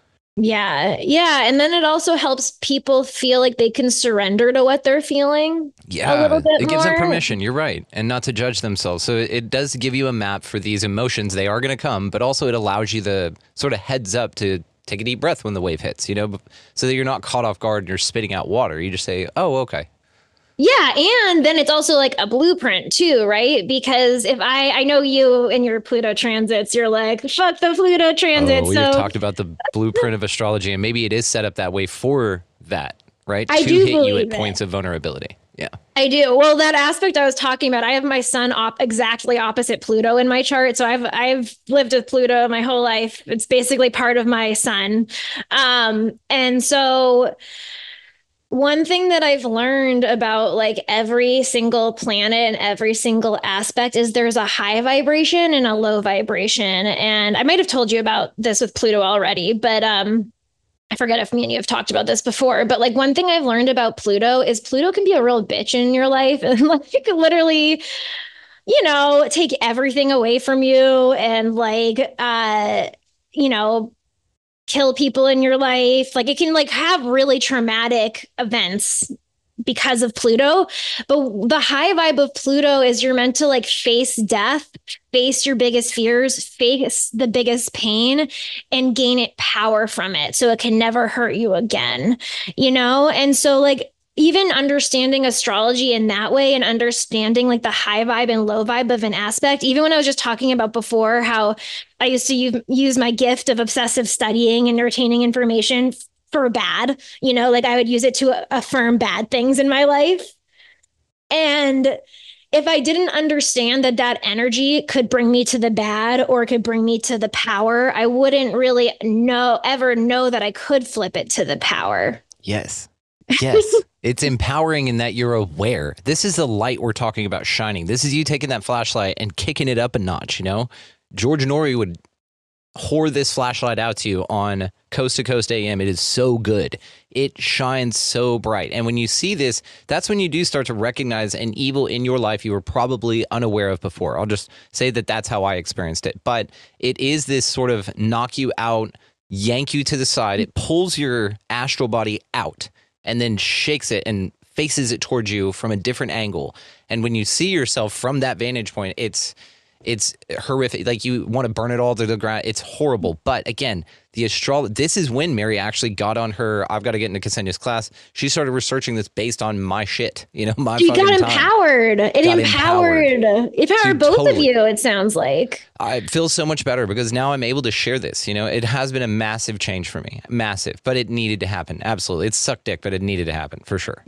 Speaker 7: yeah, yeah. And then it also helps people feel like they can surrender to what they're feeling
Speaker 8: Yeah,
Speaker 7: a little bit
Speaker 8: it gives them
Speaker 7: more.
Speaker 8: permission. You're right. And not to judge themselves. So it, it does give you a map for these emotions. They are going to come, but also it allows you the sort of heads up to take a deep breath when the wave hits, you know, so that you're not caught off guard and you're spitting out water. You just say, oh, okay.
Speaker 7: Yeah, and then it's also like a blueprint too, right? Because if I I know you and your Pluto transits, you're like, fuck the Pluto transit.
Speaker 8: Oh, we
Speaker 7: so
Speaker 8: talked about the blueprint of astrology, and maybe it is set up that way for that, right?
Speaker 7: I
Speaker 8: to
Speaker 7: do
Speaker 8: hit you at
Speaker 7: believe
Speaker 8: points
Speaker 7: it.
Speaker 8: of vulnerability. Yeah.
Speaker 7: I do. Well, that aspect I was talking about, I have my sun op- exactly opposite Pluto in my chart. So I've I've lived with Pluto my whole life. It's basically part of my sun. Um, and so one thing that I've learned about like every single planet and every single aspect is there's a high vibration and a low vibration. And I might have told you about this with Pluto already, but um I forget if me and you have talked about this before, but like one thing I've learned about Pluto is Pluto can be a real bitch in your life and like literally, you know, take everything away from you and like uh you know kill people in your life. Like it can like have really traumatic events because of Pluto. But the high vibe of Pluto is you're meant to like face death, face your biggest fears, face the biggest pain, and gain it power from it. So it can never hurt you again, you know? And so like even understanding astrology in that way and understanding like the high vibe and low vibe of an aspect, even when I was just talking about before how I used to use, use my gift of obsessive studying and retaining information for bad, you know, like I would use it to affirm bad things in my life. And if I didn't understand that that energy could bring me to the bad or could bring me to the power, I wouldn't really know, ever know that I could flip it to the power.
Speaker 8: Yes. Yes. It's empowering in that you're aware. This is the light we're talking about shining. This is you taking that flashlight and kicking it up a notch, you know? George Norrie would whore this flashlight out to you on Coast to Coast A M. It is so good. It shines so bright. And when you see this, that's when you do start to recognize an evil in your life you were probably unaware of before. I'll just say that that's how I experienced it. But it is this sort of knock you out, yank you to the side. It pulls your astral body out and then shakes it and faces it towards you from a different angle. And when you see yourself from that vantage point, it's it's horrific. Like you want to burn it all to the ground. It's horrible. But again, the astrology, this is when Mary actually got on her, I've got to get into Ksenia's class. She started researching this based on my shit, you know, my
Speaker 7: You
Speaker 8: fucking
Speaker 7: got
Speaker 8: time.
Speaker 7: empowered. It
Speaker 8: Got
Speaker 7: empowered.
Speaker 8: empowered.
Speaker 7: It empowered
Speaker 8: Dude,
Speaker 7: both of
Speaker 8: totally.
Speaker 7: you, it sounds like.
Speaker 8: I feel so much better because now I'm able to share this. You know, it has been a massive change for me. Massive. But it needed to happen. Absolutely. It sucked dick, but it needed to happen for sure.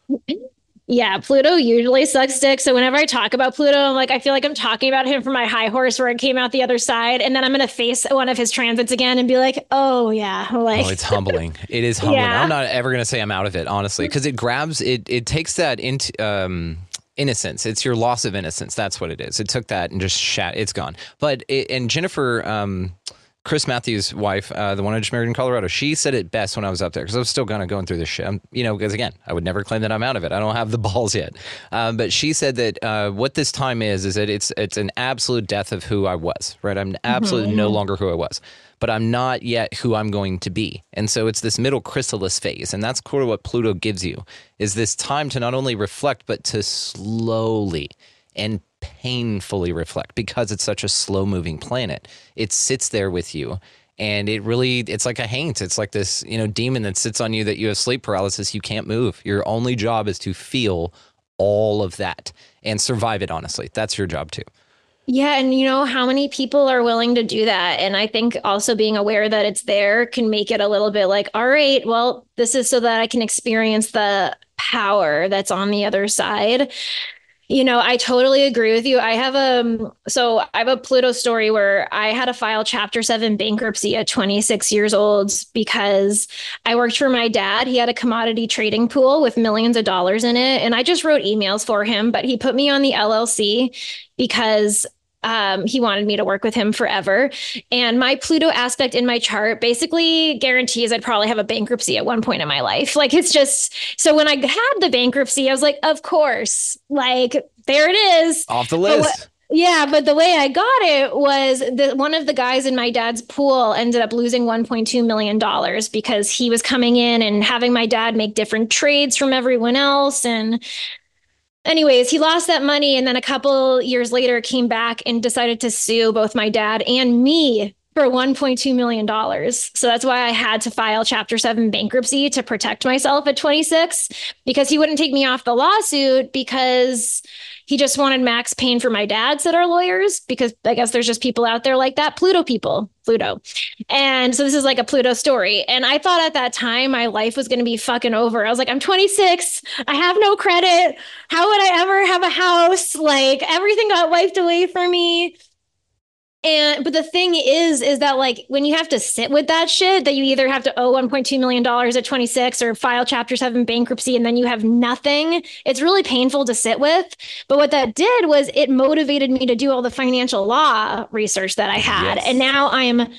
Speaker 7: Yeah, Pluto usually sucks dick. So whenever I talk about Pluto, I'm like, I feel like I'm talking about him from my high horse where I came out the other side. And then I'm going to face one of his transits again and be like, oh, yeah. Like,
Speaker 8: Oh, it's humbling. It is humbling.
Speaker 7: Yeah.
Speaker 8: I'm not ever going to say I'm out of it, honestly, because it grabs, it it takes that into um, innocence. It's your loss of innocence. That's what it is. It took that and just shat. It's gone. But, it, and Jennifer, um, Chris Matthews' wife, uh, the one I just married in Colorado, she said it best when I was up there because I was still kind of going through this shit. I'm, you know, because again, I would never claim that I'm out of it. I don't have the balls yet. Um, but she said that uh, what this time is, is that it's it's an absolute death of who I was, right? I'm absolutely
Speaker 7: Mm-hmm.
Speaker 8: no longer who I was, but I'm not yet who I'm going to be. And so it's this middle chrysalis phase. And that's sort of what Pluto gives you, is this time to not only reflect, but to slowly and painfully reflect because it's such a slow moving planet. It sits there with you and it really, it's like a haint. It's like this, you know, demon that sits on you that you have sleep paralysis. You can't move. Your only job is to feel all of that and survive it. Honestly, that's your job too.
Speaker 7: yeah. And you know how many people are willing to do that? And I think also being aware that it's there can make it a little bit like, all right, well, this is so that I can experience the power that's on the other side. You know, I totally agree with you. I have a, so I have a Pluto story where I had to file Chapter seven bankruptcy at twenty-six years old because I worked for my dad. He had a commodity trading pool with millions of dollars in it. And I just wrote emails for him, but he put me on the L L C because Um, he wanted me to work with him forever. And my Pluto aspect in my chart basically guarantees I'd probably have a bankruptcy at one point in my life. Like it's just, so when I had the bankruptcy, I was like, of course, like there it is.
Speaker 8: Off the
Speaker 7: But
Speaker 8: list.
Speaker 7: what- yeah, but the way I got it was that one of the guys in my dad's pool ended up losing one point two million dollars because he was coming in and having my dad make different trades from everyone else. And anyways, he lost that money and then a couple years later came back and decided to sue both my dad and me for one point two million dollars. So that's why I had to file Chapter seven bankruptcy to protect myself at twenty-six, because he wouldn't take me off the lawsuit because he just wanted max pain for my dads that are lawyers, because I guess there's just people out there like that. Pluto people, Pluto. And so this is like a Pluto story. And I thought at that time my life was going to be fucking over. I was like, I'm twenty-six. I have no credit. How would I ever have a house? Like, everything got wiped away for me. And but the thing is, is that like when you have to sit with that shit, that you either have to owe one point two million dollars at twenty-six or file Chapter seven bankruptcy and then you have nothing, it's really painful to sit with. But what that did was it motivated me to do all the financial law research that I had. Yes. And now I am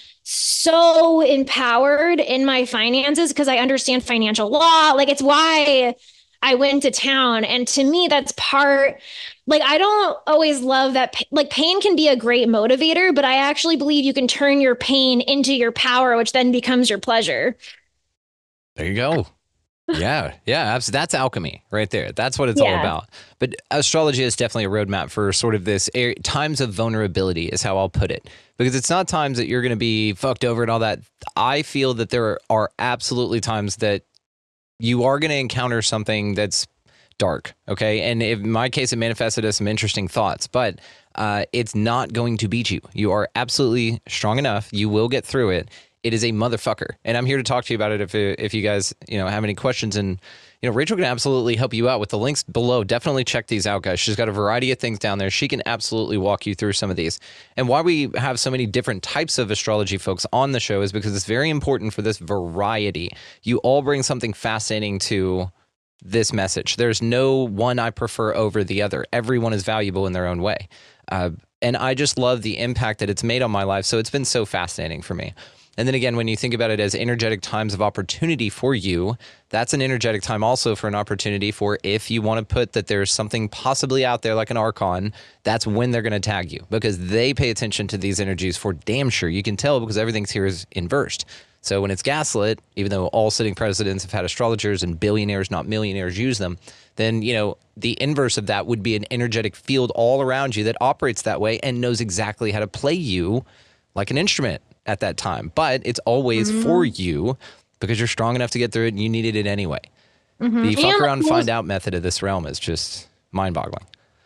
Speaker 7: so empowered in my finances because I understand financial law. Like, it's why I went to town. And to me, that's part, like, I don't always love that. Like, pain can be a great motivator, but I actually believe you can turn your pain into your power, which then becomes your pleasure.
Speaker 8: There you go. Yeah. Yeah. That's alchemy right there. That's what it's yeah. all about. But astrology is definitely a roadmap for sort of this area, times of vulnerability is how I'll put it, because it's not times that you're going to be fucked over and all that. I feel that there are absolutely times that you are going to encounter something that's dark, okay? And if, in my case, it manifested as some interesting thoughts, but uh, it's not going to beat you. You are absolutely strong enough. You will get through it. It is a motherfucker. And I'm here to talk to you about it if if you guys, you know, have any questions. And, you know, Rachel can absolutely help you out with the links below. Definitely check these out, guys. She's got a variety of things down there. She can absolutely walk you through some of these. And why we have so many different types of astrology folks on the show is because it's very important for this variety. You all bring something fascinating to this message. There's no one I prefer over the other. Everyone is valuable in their own way. Uh, and I just love the impact that it's made on my life. So it's been so fascinating for me. And then again, when you think about it as energetic times of opportunity for you, that's an energetic time also for an opportunity for, if you want to put that there's something possibly out there like an archon, that's when they're going to tag you, because they pay attention to these energies for damn sure. You can tell because everything's here is inversed. So when it's gaslit, even though all sitting presidents have had astrologers and billionaires, not millionaires, use them, then, you know, the inverse of that would be an energetic field all around you that operates that way and knows exactly how to play you like an instrument at that time. But it's always mm-hmm. for you because you're strong enough to get through it and you needed it anyway. Mm-hmm. The fuck and around and find out method of this realm is just mind-boggling.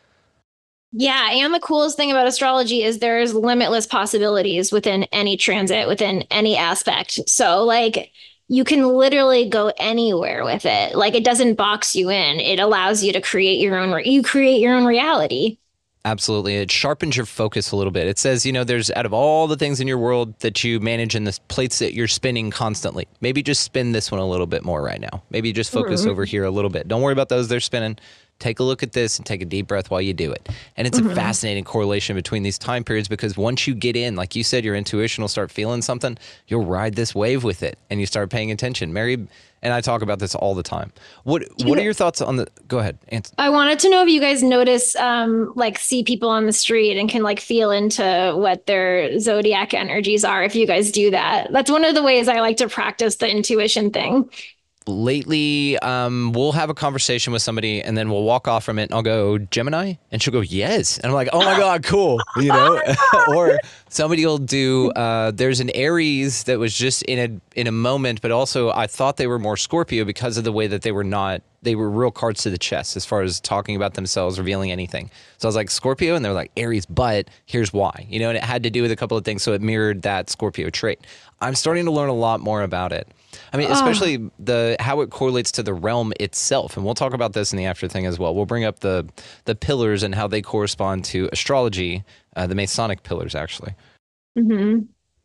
Speaker 7: Yeah, and the coolest thing about astrology is there's limitless possibilities within any transit, within any aspect. So, like, you can literally go anywhere with it. Like, it doesn't box you in. It allows you to create your own, you create your own reality.
Speaker 8: Absolutely. It sharpens your focus a little bit. It says, you know, there's out of all the things in your world that you manage and the plates that you're spinning constantly, maybe just spin this one a little bit more right now. Maybe just focus mm-hmm. over here a little bit. Don't worry about those they're spinning. Take a look at this and take a deep breath while you do it. And it's mm-hmm. a fascinating correlation between these time periods, because once you get in, like you said, your intuition will start feeling something. You'll ride this wave with it and you start paying attention. Mary and I talk about this all the time. What What are your thoughts on the, go ahead. Answer.
Speaker 7: I wanted to know if you guys notice, um, like see people on the street and can like feel into what their zodiac energies are. If you guys do that, that's one of the ways I like to practice the intuition thing.
Speaker 8: Lately, um, we'll have a conversation with somebody and then we'll walk off from it and I'll go, Gemini? And she'll go, yes. And I'm like, oh my God, cool. You know, or somebody will do, uh, there's an Aries that was just in a, in a moment, but also I thought they were more Scorpio because of the way that they were not, they were real cards to the chest as far as talking about themselves, revealing anything. So I was like, Scorpio, and they're like, Aries, but here's why, you know, and it had to do with a couple of things. So it mirrored that Scorpio trait. I'm starting to learn a lot more about it. I mean, especially oh. the how it correlates to the realm itself. And we'll talk about this in the after thing as well. We'll bring up the the pillars and how they correspond to astrology, uh, the Masonic pillars, actually.
Speaker 7: Mm-hmm.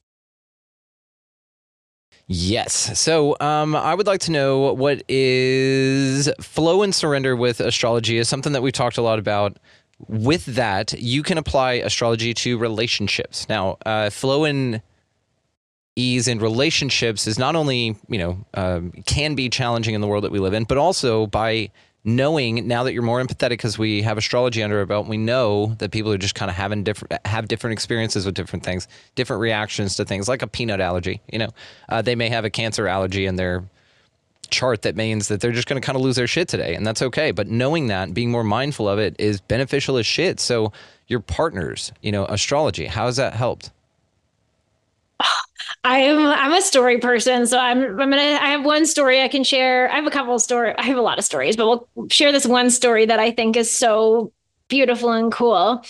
Speaker 8: Yes. So um, I would like to know what is flow and surrender with astrology is something that we've talked a lot about. With that, you can apply astrology to relationships. Now, uh, flow and ease in relationships is not only, you know, um, can be challenging in the world that we live in, but also by knowing now that you're more empathetic because we have astrology under our belt, we know that people are just kind of having different, have different experiences with different things, different reactions to things, like a peanut allergy. You know, uh, they may have a cancer allergy in their chart that means that they're just going to kind of lose their shit today, and that's okay. But knowing that, being more mindful of it is beneficial as shit. So your partners, you know, astrology, how has that helped?
Speaker 7: I'm I'm a story person, so I'm I'm gonna I have one story I can share. I have a couple of stories. I have a lot of stories, but we'll share this one story that I think is so beautiful and cool.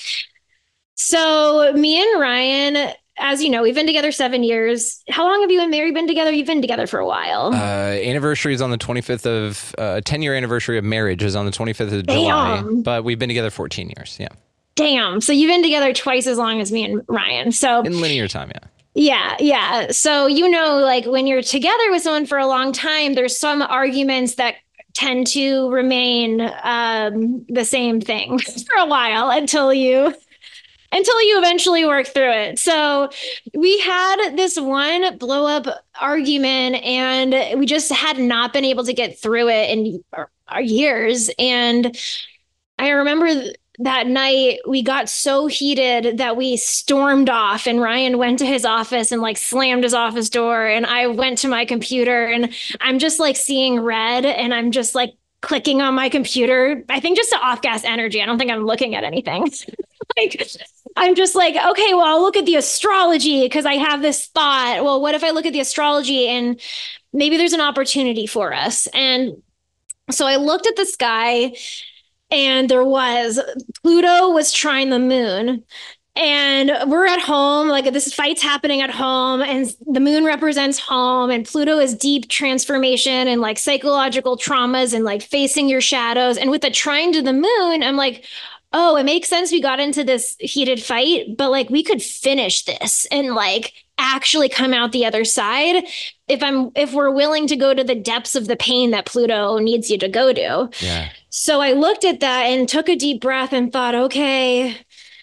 Speaker 7: So me and Ryan, as you know, we've been together seven years. How long have you and Mary been together? You've been together for a while.
Speaker 8: Uh, anniversary is on the twenty-fifth of uh, ten year anniversary of marriage is on the twenty-fifth of July,
Speaker 7: Damn.
Speaker 8: but we've been together fourteen years. Yeah.
Speaker 7: Damn. So you've been together twice as long as me and Ryan. So
Speaker 8: in linear time. Yeah.
Speaker 7: Yeah, yeah. So, you know, like when you're together with someone for a long time, there's some arguments that tend to remain um, the same thing for a while until you until you eventually work through it. So we had this one blow up argument and we just had not been able to get through it in our, our years. And I remember th- that night we got so heated that we stormed off, and Ryan went to his office and like slammed his office door, and I went to my computer and I'm just like seeing red and I'm just like clicking on my computer. I think just to off gas energy. I don't think I'm looking at anything. Like I'm just like, okay, well, I'll look at the astrology because I have this thought. Well, what if I look at the astrology and maybe there's an opportunity for us? And so I looked at the sky. And there was, Pluto was trying the moon. And we're at home, like this fight's happening at home, and the moon represents home, and Pluto is deep transformation and like psychological traumas and like facing your shadows. And with the trine to the moon, I'm like, oh, it makes sense we got into this heated fight, but like we could finish this and like actually come out the other side if I'm if we're willing to go to the depths of the pain that Pluto needs you to go to.
Speaker 8: Yeah.
Speaker 7: So I looked at that and took a deep breath and thought, okay,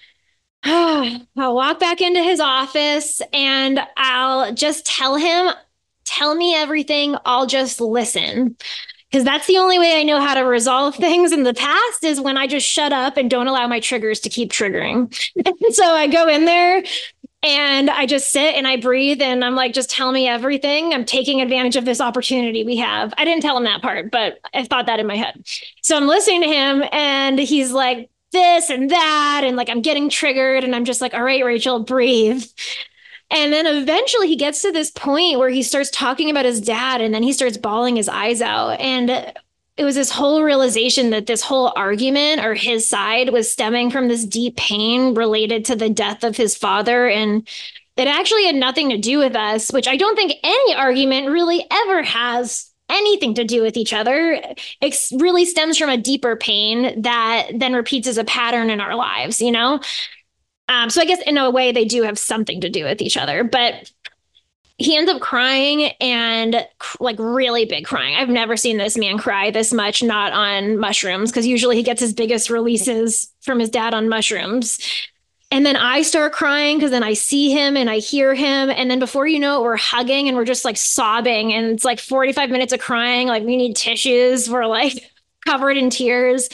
Speaker 7: I'll walk back into his office and I'll just tell him, tell me everything. I'll just listen. Because that's the only way I know how to resolve things in the past is when I just shut up and don't allow my triggers to keep triggering. So I go in there and I just sit and I breathe and I'm like, just tell me everything. I'm taking advantage of this opportunity we have. I didn't tell him that part, but I thought that in my head. So I'm listening to him and he's like this and that. And like, I'm getting triggered and I'm just like, all right, Rachel, breathe. And then eventually he gets to this point where he starts talking about his dad and then he starts bawling his eyes out. And it was this whole realization that this whole argument or his side was stemming from this deep pain related to the death of his father. And it actually had nothing to do with us, which I don't think any argument really ever has anything to do with each other. It really stems from a deeper pain that then repeats as a pattern in our lives, you know? Um, so I guess in a way they do have something to do with each other, but he ends up crying and like really big crying. I've never seen this man cry this much, not on mushrooms, because usually he gets his biggest releases from his dad on mushrooms. And then I start crying because then I see him and I hear him. And then before you know it, we're hugging and we're just like sobbing. And it's like forty-five minutes of crying. Like we need tissues. We're like covered in tears.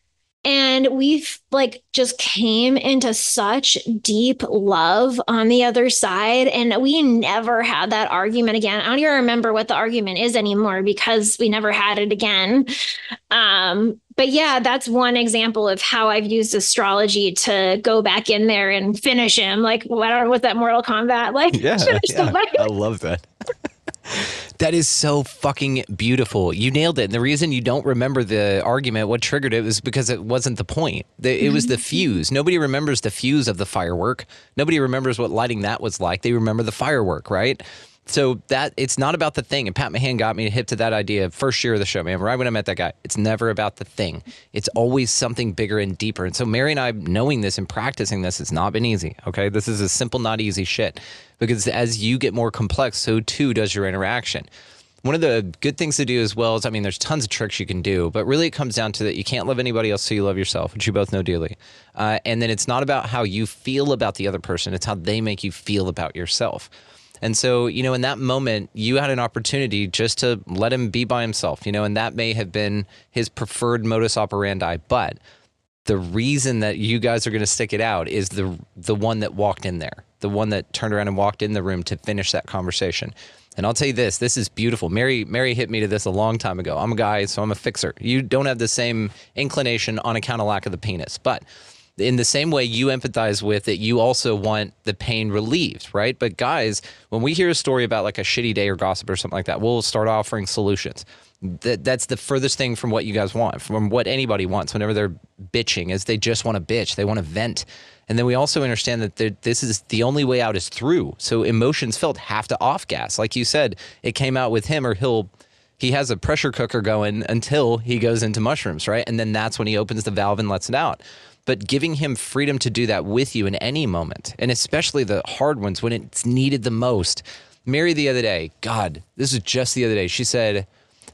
Speaker 7: And we've like just came into such deep love on the other side. And we never had that argument again. I don't even remember what the argument is anymore because we never had it again. Um, but yeah, that's one example of how I've used astrology to go back in there and finish him. Like, well, I don't know, what's that Mortal Kombat? Like,
Speaker 8: yeah,
Speaker 7: finish
Speaker 8: yeah.
Speaker 7: the fight.
Speaker 8: I love that. That is so fucking beautiful. You nailed it. And the reason you don't remember the argument, what triggered it, was because it wasn't the point. The, it was the fuse. Nobody remembers the fuse of the firework. Nobody remembers what lighting that was like. They remember the firework, right? So that it's not about the thing. And Pat Mahan got me hip to that idea first year of the show, man. Right when I met that guy, it's never about the thing. It's always something bigger and deeper. And so Mary and I, knowing this and practicing this, it's not been easy. Okay, this is a simple, not easy shit. Because as you get more complex, so too does your interaction. One of the good things to do as well is, I mean, there's tons of tricks you can do, but really it comes down to that you can't love anybody else so you love yourself, which you both know dearly. Uh, and then it's not about how you feel about the other person. It's how they make you feel about yourself. And so, you know, in that moment, you had an opportunity just to let him be by himself, you know, and that may have been his preferred modus operandi. But the reason that you guys are going to stick it out is the the one that walked in there, the one that turned around and walked in the room to finish that conversation. And I'll tell you this, this is beautiful. Mary Mary hit me to this a long time ago. I'm a guy, so I'm a fixer. You don't have the same inclination on account of lack of the penis. But in the same way you empathize with it, you also want the pain relieved, right? But guys, when we hear a story about like a shitty day or gossip or something like that, we'll start offering solutions. That that's the furthest thing from what you guys want, from what anybody wants whenever they're bitching, is they just want to bitch. They want to vent. And then we also understand that this is the only way out is through. So emotions felt have to off gas. Like you said, it came out with him, or he'll he has a pressure cooker going until he goes into mushrooms, right? And then that's when he opens the valve and lets it out. But giving him freedom to do that with you in any moment, and especially the hard ones when it's needed the most. Mary the other day, God, this is just the other day, she said,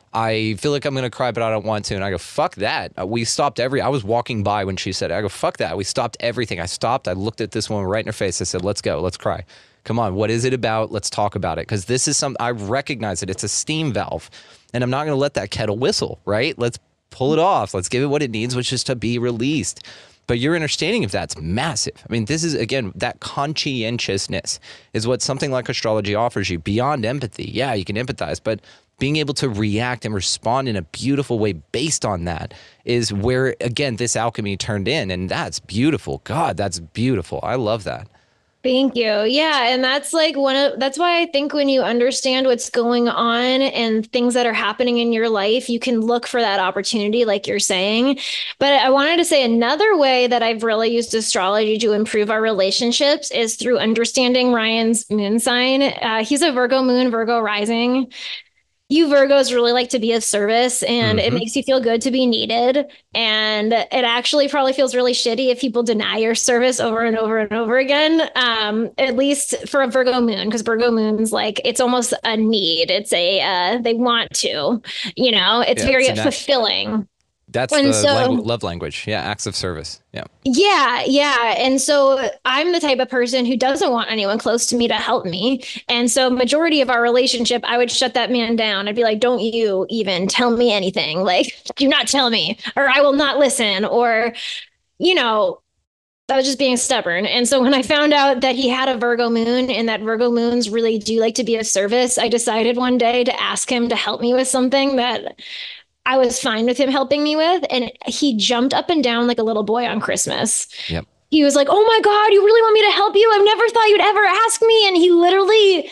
Speaker 8: I feel like I'm going to cry, but I don't want to. And I go, fuck that. We stopped every, I was walking by when she said it. I go, fuck that. We stopped everything. I stopped. I looked at this woman right in her face. I said, let's go. Let's cry. Come on. What is it about? Let's talk about it. Because this is some, I recognize it. It's a steam valve. And I'm not going to let that kettle whistle, right? Let's pull it off. Let's give it what it needs, which is to be released. But your understanding of that's massive. I mean, this is, again, that conscientiousness is what something like astrology offers you beyond empathy. Yeah, you can empathize, but being able to react and respond in a beautiful way based on that is where, again, this alchemy turned in. And that's beautiful. God, that's beautiful. I love that.
Speaker 7: Thank you. Yeah. And that's like one of, that's why I think when you understand what's going on and things that are happening in your life, you can look for that opportunity, like you're saying. But I wanted to say another way that I've really used astrology to improve our relationships is through understanding Ryan's moon sign. Uh, he's a Virgo moon, Virgo rising. You Virgos really like to be of service, and mm-hmm. it makes you feel good to be needed. And it actually probably feels really shitty if people deny your service over and over and over again, um, at least for a Virgo moon, because Virgo moon's like, it's almost a need. It's a, uh, they want to, you know, it's yeah, very it's fulfilling.
Speaker 8: That's and the so, langu- love language. Yeah. Acts of service. Yeah.
Speaker 7: Yeah. Yeah. And so I'm the type of person who doesn't want anyone close to me to help me. And so majority of our relationship, I would shut that man down. I'd be like, don't you even tell me anything. Like, do not tell me, or I will not listen, or, you know, I was just being stubborn. And so when I found out that he had a Virgo moon and that Virgo moons really do like to be of service, I decided one day to ask him to help me with something that I was fine with him helping me with. And he jumped up and down like a little boy on Christmas.
Speaker 8: Yep.
Speaker 7: He was like, oh my God, you really want me to help you? I've never thought you'd ever ask me. And he literally,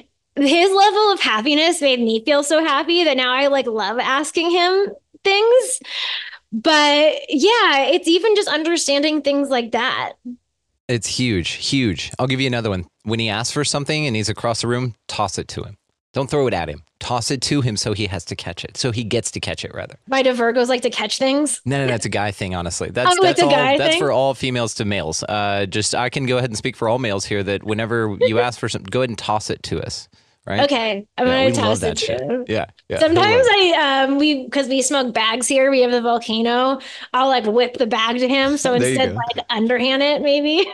Speaker 7: his level of happiness made me feel so happy that now I like love asking him things. But yeah, it's even just understanding things like that.
Speaker 8: It's huge, huge. I'll give you another one. When he asks for something and he's across the room, toss it to him. Don't throw it at him. Toss it to him so he has to catch it. So he gets to catch it, rather.
Speaker 7: Why do Virgos like to catch things?
Speaker 8: No, no, that's a guy thing, honestly. That's,
Speaker 7: oh,
Speaker 8: that's
Speaker 7: it's a
Speaker 8: all,
Speaker 7: guy
Speaker 8: That's
Speaker 7: thing?
Speaker 8: for all females to males. Uh, just, I can go ahead and speak for all males here that whenever you ask for something, go ahead and toss it to us. Right?
Speaker 7: Okay. I'm
Speaker 8: yeah,
Speaker 7: going to
Speaker 8: love
Speaker 7: toss
Speaker 8: that
Speaker 7: it
Speaker 8: shit.
Speaker 7: to
Speaker 8: Yeah, yeah.
Speaker 7: Sometimes I, um, we, because we smoke bags here, we have the volcano. I'll like whip the bag to him. So instead, like underhand it, maybe.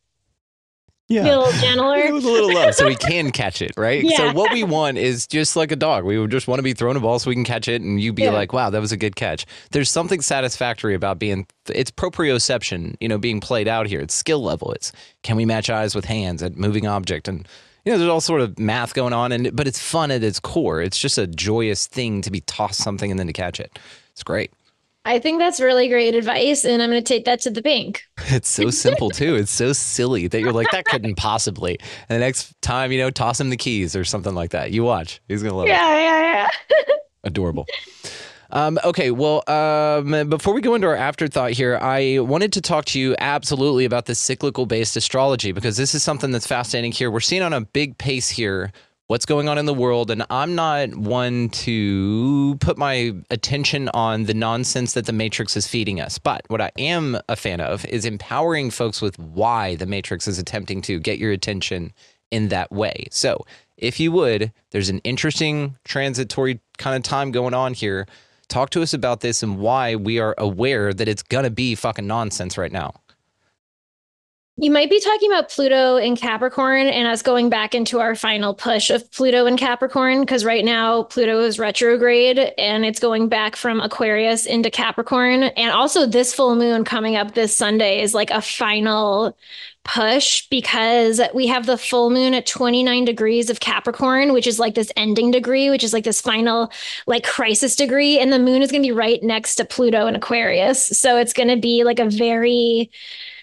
Speaker 8: Yeah.
Speaker 7: Be a little gentler.
Speaker 8: It was a little love, so we can catch it, right?
Speaker 7: Yeah.
Speaker 8: So what we want is just like a dog. We would just want to be thrown a ball so we can catch it, and you be
Speaker 7: yeah.
Speaker 8: like, wow, that was a good catch. There's something satisfactory about being, it's proprioception, you know, being played out here. It's skill level. It's, can we match eyes with hands at moving object? And, you know, there's all sort of math going on, and but it's fun at its core. It's just a joyous thing to be tossed something and then to catch it. It's great.
Speaker 7: I think that's really great advice, and I'm going to take that to the bank.
Speaker 8: It's so simple, too. It's so silly that you're like, that couldn't possibly. And the next time, you know, toss him the keys or something like that. You watch. He's going to love
Speaker 7: yeah,
Speaker 8: it.
Speaker 7: Yeah, yeah, yeah.
Speaker 8: Adorable. Um, okay, well, um, before we go into our afterthought here, I wanted to talk to you absolutely about the cyclical-based astrology, because this is something that's fascinating here. We're seeing on a big pace here what's going on in the world, and I'm not one to put my attention on the nonsense that the Matrix is feeding us. But what I am a fan of is empowering folks with why the Matrix is attempting to get your attention in that way. So if you would, there's an interesting transitory kind of time going on here. Talk to us about this and why we are aware that it's going to be fucking nonsense right now.
Speaker 7: You might be talking about Pluto in Capricorn and us going back into our final push of Pluto in Capricorn, because right now Pluto is retrograde and it's going back from Aquarius into Capricorn. And also this full moon coming up this Sunday is like a final push, because we have the full moon at twenty-nine degrees of Capricorn, which is like this ending degree, which is like this final like crisis degree. And the moon is going to be right next to Pluto in Aquarius. So it's going to be like a very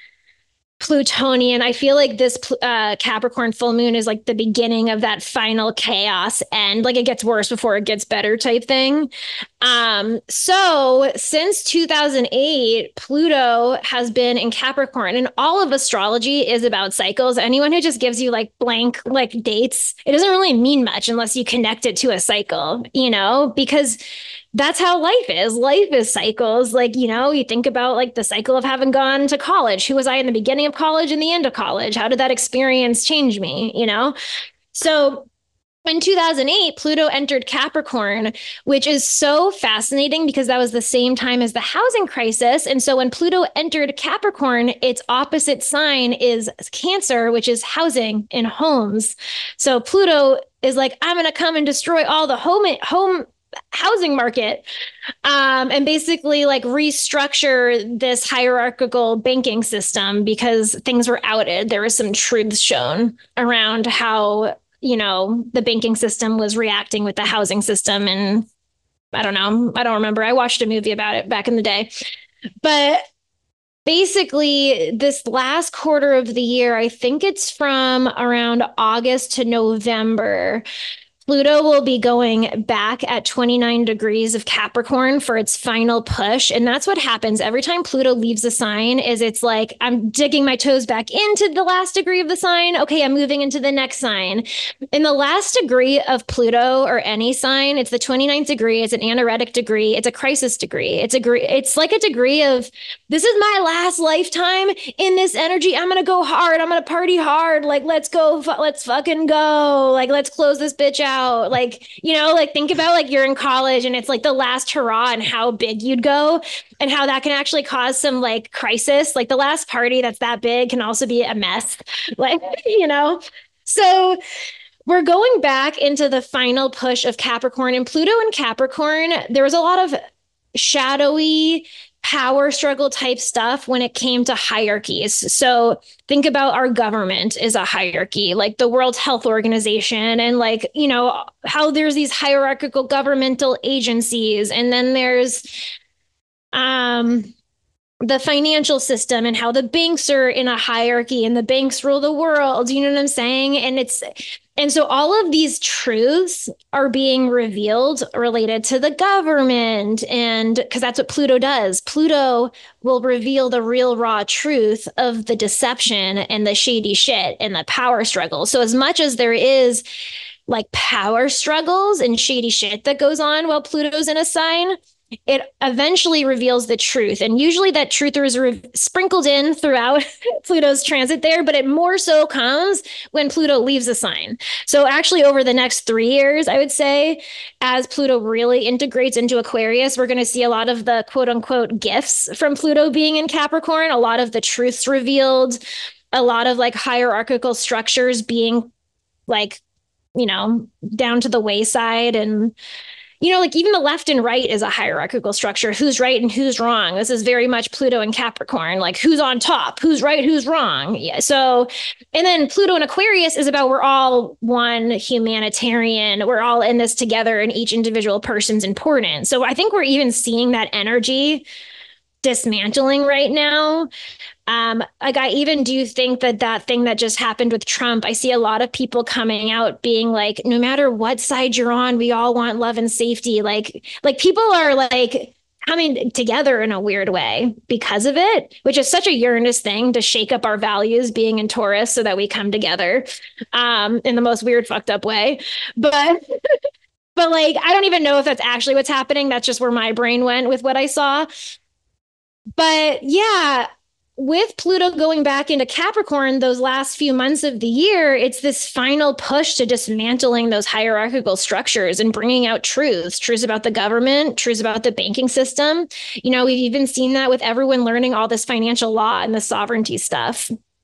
Speaker 7: Plutonian. I feel like this uh, Capricorn full moon is like the beginning of that final chaos, and like it gets worse before it gets better type thing. Um, so since two thousand eight, Pluto has been in Capricorn, and all of astrology is about cycles. Anyone who just gives you like blank like dates, it doesn't really mean much unless you connect it to a cycle, you know, because that's how life is. Life is cycles. Like, you know, you think about like the cycle of having gone to college. Who was I in the beginning of college and the end of college? How did that experience change me? You know? So in two thousand eight, Pluto entered Capricorn, which is so fascinating because that was the same time as the housing crisis. And so when Pluto entered Capricorn, its opposite sign is Cancer, which is housing and homes. So Pluto is like, I'm going to come and destroy all the home home housing market, um, and basically like restructure this hierarchical banking system because things were outed. There was some truths shown around how, you know, the banking system was reacting with the housing system. And I don't know, I don't remember. I watched a movie about it back in the day. But basically, this last quarter of the year, I think it's from around August to November, Pluto will be going back at twenty-nine degrees of Capricorn for its final push. And that's what happens every time Pluto leaves a sign. Is it's like, I'm digging my toes back into the last degree of the sign. Okay, I'm moving into the next sign. In the last degree of Pluto or any sign, it's the twenty-ninth degree. It's an anaretic degree. It's a crisis degree. It's a degree. It's like a degree of, this is my last lifetime in this energy. I'm going to go hard. I'm going to party hard. Like, let's go. Let's fucking go. Like, let's close this bitch out. Like, you know, like think about like you're in college and it's like the last hurrah and how big you'd go and how that can actually cause some like crisis. Like the last party that's that big can also be a mess. Like, you know, so we're going back into the final push of Capricorn, and Pluto in Capricorn. There was a lot of shadowy power struggle type stuff when it came to hierarchies. So think about our government is a hierarchy, like the World Health Organization, and like, you know, how there's these hierarchical governmental agencies. And then there's um, the financial system and how the banks are in a hierarchy and the banks rule the world. You know what I'm saying? And it's And so all of these truths are being revealed related to the government. And because that's what Pluto does. Pluto will reveal the real raw truth of the deception and the shady shit and the power struggle. So as much as there is like power struggles and shady shit that goes on while Pluto's in a sign, it eventually reveals the truth. And usually that truth is re- sprinkled in throughout Pluto's transit there, but it more so comes when Pluto leaves a sign. So actually over the next three years, I would say, as Pluto really integrates into Aquarius, we're going to see a lot of the quote unquote gifts from Pluto being in Capricorn, a lot of the truths revealed, a lot of like hierarchical structures being like, you know, down to the wayside. And you know, like even the left and right is a hierarchical structure. Who's right and who's wrong? This is very much Pluto and Capricorn, like who's on top, who's right, who's wrong. Yeah. So, and then Pluto and Aquarius is about we're all one humanitarian. We're all in this together and each individual person's important. So I think we're even seeing that energy dismantling right now. Um, like I even do think that that thing that just happened with Trump, I see a lot of people coming out being like, no matter what side you're on, we all want love and safety. Like, like people are like coming together in a weird way because of it, which is such a Uranus thing to shake up our values being in Taurus so that we come together um, in the most weird, fucked up way. But but like, I don't even know if that's actually what's happening. That's just where my brain went with what I saw. But yeah, with Pluto going back into Capricorn those last few months of the year, it's this final push to dismantling those hierarchical structures and bringing out truths, truths about the government, truths about the banking system. You know, we've even seen that with everyone learning all this financial law and the sovereignty stuff.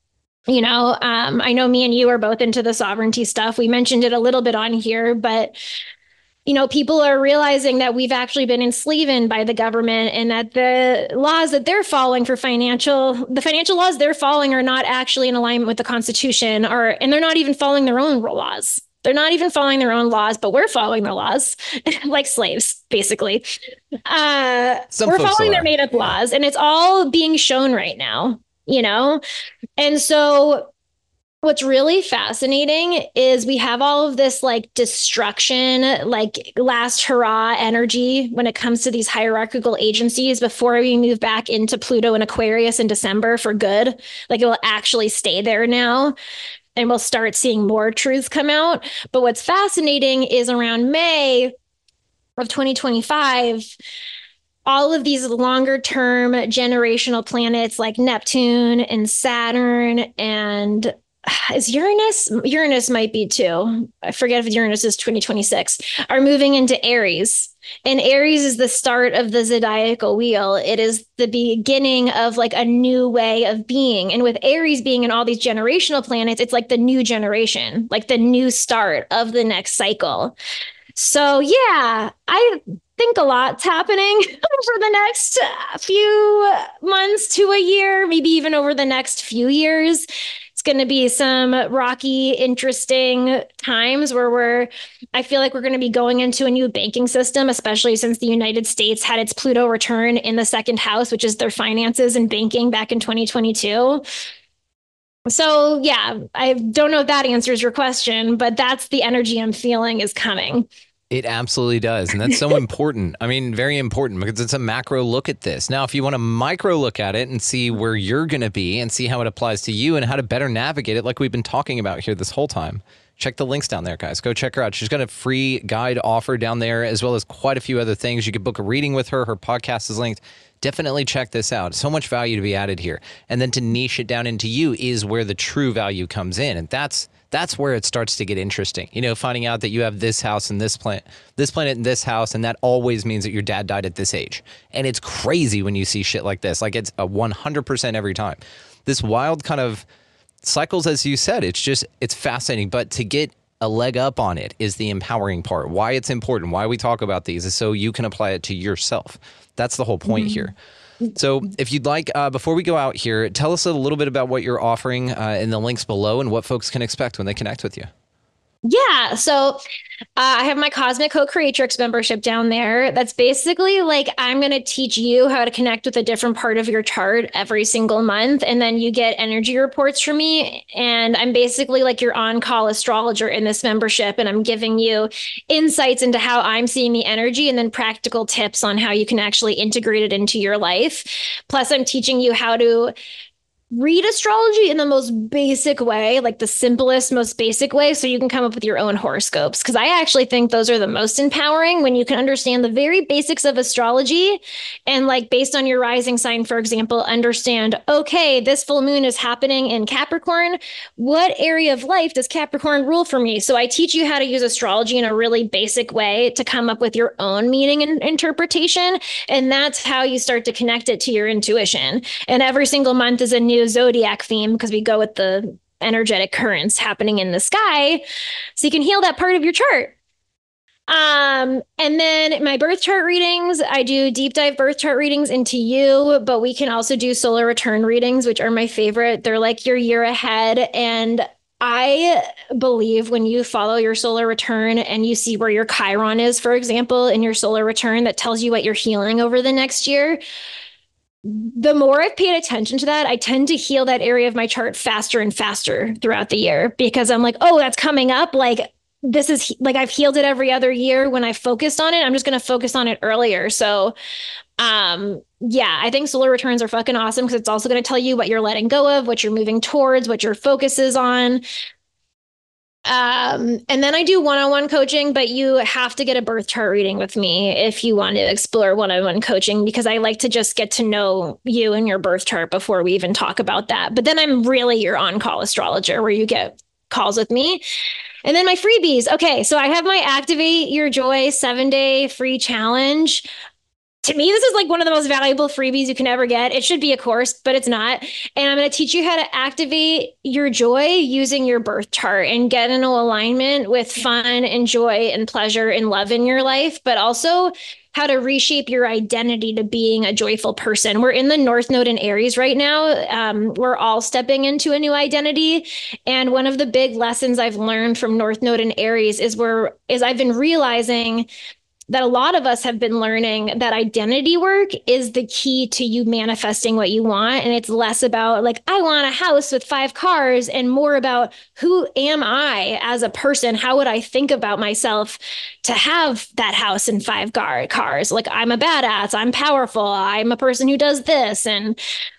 Speaker 7: You know, um, I know me and you are both into the sovereignty stuff. We mentioned it a little bit on here, but you know, people are realizing that we've actually been enslaved by the government and that the laws that they're following for financial, the financial laws they're following are not actually in alignment with the Constitution, or, and they're not even following their own laws. They're not even following their own laws, but we're following their laws like slaves, basically. Uh, we're following their made up laws, and it's all being shown right now, you know? And so what's really fascinating is we have all of this like destruction, like last hurrah energy when it comes to these hierarchical agencies before we move back into Pluto and Aquarius in December for good. Like it will actually stay there now. And we'll start seeing more truths come out. But what's fascinating is around May of twenty twenty-five, all of these longer term generational planets like Neptune and Saturn and is Uranus, Uranus might be too. I forget if Uranus is twenty twenty-six, are moving into Aries. And Aries is the start of the zodiacal wheel. It is the beginning of like a new way of being. And with Aries being in all these generational planets, it's like the new generation, like the new start of the next cycle. So yeah, I think a lot's happening over the next few months to a year, maybe even over the next few years. Going to be some rocky, interesting times where we're, I feel like we're going to be going into a new banking system, especially since the United States had its Pluto return in the second house, which is their finances and banking back in twenty twenty-two. So yeah, I don't know if that answers your question, but that's the energy I'm feeling is coming.
Speaker 8: It absolutely does. And that's so important. I mean, very important because it's a macro look at this. Now, if you want a micro look at it and see where you're going to be and see how it applies to you and how to better navigate it, like we've been talking about here this whole time, check the links down there, guys. Go check her out. She's got a free guide offer down there, as well as quite a few other things. You could book a reading with her. Her podcast is linked. Definitely check this out. So much value to be added here. And then to niche it down into you is where the true value comes in. And that's that's where it starts to get interesting. You know, finding out that you have this house and this planet, this planet and this house, and that always means that your dad died at this age. And it's crazy when you see shit like this. Like it's a one hundred percent every time. This wild kind of cycles, as you said, it's just, it's fascinating. But to get a leg up on it is the empowering part. Why it's important, why we talk about these is so you can apply it to yourself. That's the whole point mm-hmm. here. So if you'd like, uh, before we go out here, tell us a little bit about what you're offering uh, in the links below and what folks can expect when they connect with you.
Speaker 7: Yeah. So uh, I have my Cosmic Co-Creatrix membership down there. That's basically like I'm going to teach you how to connect with a different part of your chart every single month. And then you get energy reports from me. And I'm basically like your on-call astrologer in this membership. And I'm giving you insights into how I'm seeing the energy and then practical tips on how you can actually integrate it into your life. Plus, I'm teaching you how to read astrology in the most basic way, like the simplest, most basic way, so you can come up with your own horoscopes. Because I actually think those are the most empowering when you can understand the very basics of astrology and like based on your rising sign, for example, understand, okay, this full moon is happening in Capricorn. What area of life does Capricorn rule for me? So I teach you how to use astrology in a really basic way to come up with your own meaning and interpretation. And that's how you start to connect it to your intuition. And every single month is a new zodiac theme because we go with the energetic currents happening in the sky. So you can heal that part of your chart. Um, and then my birth chart readings, I do deep dive birth chart readings into you, but we can also do solar return readings, which are my favorite. They're like your year ahead. And I believe when you follow your solar return and you see where your Chiron is, for example, in your solar return, that tells you what you're healing over the next year. The more I've paid attention to that, I tend to heal that area of my chart faster and faster throughout the year because I'm like, oh, that's coming up. Like this is like I've healed it every other year. When I focused on it, I'm just going to focus on it earlier. So um, yeah, I think solar returns are fucking awesome because it's also going to tell you what you're letting go of, what you're moving towards, what your focus is on. Um, and then I do one-on-one coaching, but you have to get a birth chart reading with me if you want to explore one-on-one coaching, because I like to just get to know you and your birth chart before we even talk about that. But then I'm really your on-call astrologer where you get calls with me. And then my freebies. Okay, so I have my Activate Your Joy seven-day free challenge. to me, this is like one of the most valuable freebies you can ever get. It should be a course, but it's not. And I'm going to teach you how to activate your joy using your birth chart and get into alignment with fun and joy and pleasure and love in your life, but also how to reshape your identity to being a joyful person. We're in the North Node in Aries right now. Um, we're all stepping into a new identity. And one of the big lessons I've learned from North Node in Aries is where is I've been realizing that a lot of us have been learning that identity work is the key to you manifesting what you want. And it's less about like, I want a house with five cars and more about who am I as a person? How would I think about myself to have that house and five car- cars? Like I'm a badass, I'm powerful, I'm a person who does this. And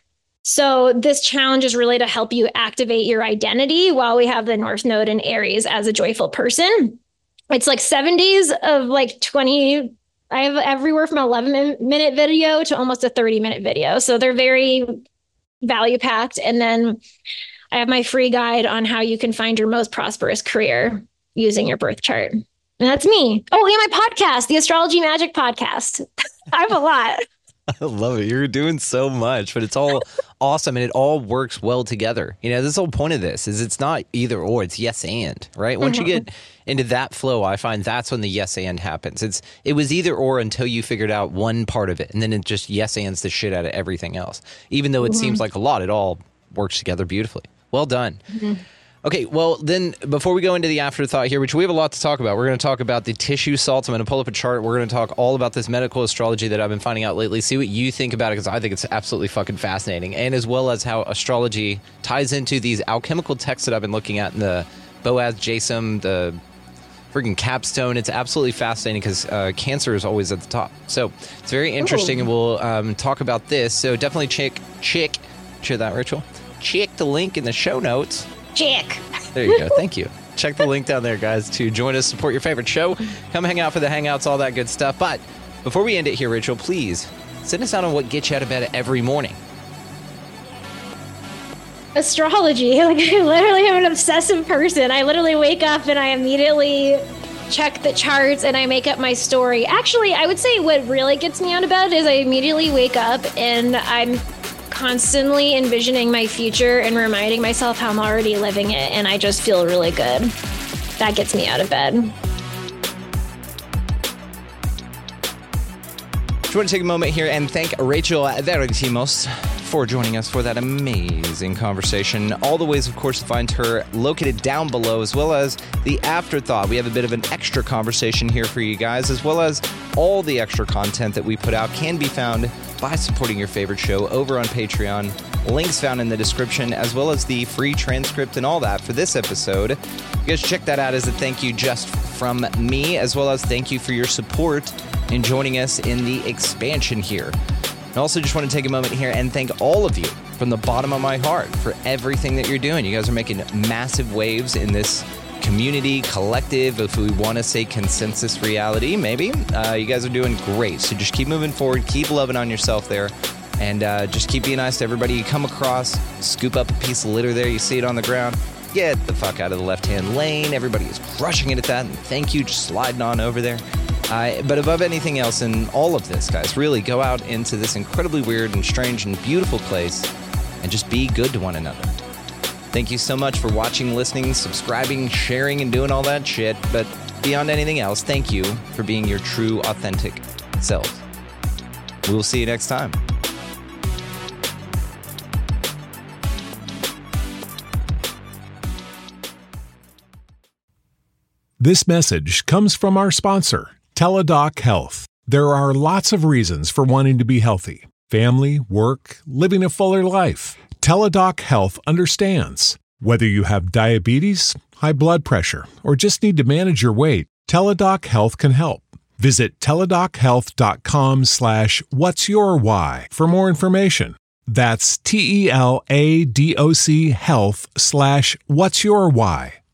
Speaker 7: so this challenge is really to help you activate your identity while we have the North Node in Aries as a joyful person. It's like seven days of like twenty, I have everywhere from an eleven minute video to almost a thirty minute video. So they're very value packed. And then I have my free guide on how you can find your most prosperous career using your birth chart. And that's me. Oh, yeah, my podcast, the Astrology Magic Podcast. I have a lot.
Speaker 8: I love it. You're doing so much, but it's all awesome and it all works well together. You know, this whole point of this is it's not either or, it's yes and, right? Once mm-hmm. you get into that flow, I find that's when the yes and happens. It's it was either or until you figured out one part of it, and then it just yes ands the shit out of everything else. Even though it mm-hmm. seems like a lot, it all works together beautifully. Well done. Mm-hmm. Okay, well, then before we go into the afterthought here, which we have a lot to talk about, we're going to talk about the tissue salts. I'm going to pull up a chart. We're going to talk all about this medical astrology that I've been finding out lately, see what you think about it, because I think it's absolutely fucking fascinating, and as well as how astrology ties into these alchemical texts that I've been looking at in the Boaz, Jasum, the freaking capstone. It's absolutely fascinating because uh, Cancer is always at the top. So it's very interesting, Ooh. and we'll um, talk about this. So definitely check, check, check that, Rachel? Check the link in the show notes.
Speaker 7: Check.
Speaker 8: There you go. Thank you. Check the link down there, guys, to join us, support your favorite show. Come hang out for the hangouts, all that good stuff. But before we end it here, Rachel, please send us out on what gets you out of bed every morning.
Speaker 7: Astrology. Like, I literally am an obsessive person. I literally wake up and I immediately check the charts and I make up my story. Actually, I would say what really gets me out of bed is I immediately wake up and I'm constantly envisioning my future and reminding myself how I'm already living it, and I just feel really good. That gets me out of bed.
Speaker 8: Just want to take a moment here and thank Rachel Vertimos for joining us for that amazing conversation. All the ways, of course, to find her located down below, as well as the afterthought. We have a bit of an extra conversation here for you guys, as well as all the extra content that we put out can be found by supporting your favorite show over on Patreon. Links found in the description, as well as the free transcript and all that for this episode. You guys check that out as a thank you just from me, as well as thank you for your support in joining us in the expansion here. I also just want to take a moment here and thank all of you from the bottom of my heart for everything that you're doing. You guys are making massive waves in this community, collective, if we want to say consensus reality, maybe. Uh, you guys are doing great. So just keep moving forward, keep loving on yourself there, and uh, just keep being nice to everybody you come across. Scoop up a piece of litter there, you see it on the ground, get the fuck out of the left-hand lane. Everybody is crushing it at that, and thank you, just sliding on over there. Uh, but above anything else in all of this, guys, really go out into this incredibly weird and strange and beautiful place and just be good to one another. Thank you so much for watching, listening, subscribing, sharing, and doing all that shit. But beyond anything else, thank you for being your true, authentic self. We will see you next time.
Speaker 3: This message comes from our sponsor, Teladoc Health. There are lots of reasons for wanting to be healthy. Family, work, living a fuller life. Teladoc Health understands. Whether you have diabetes, high blood pressure, or just need to manage your weight, Teladoc Health can help. Visit teladochealth.com slash what's your why for more information. That's T E L A D O C health slash what's your why.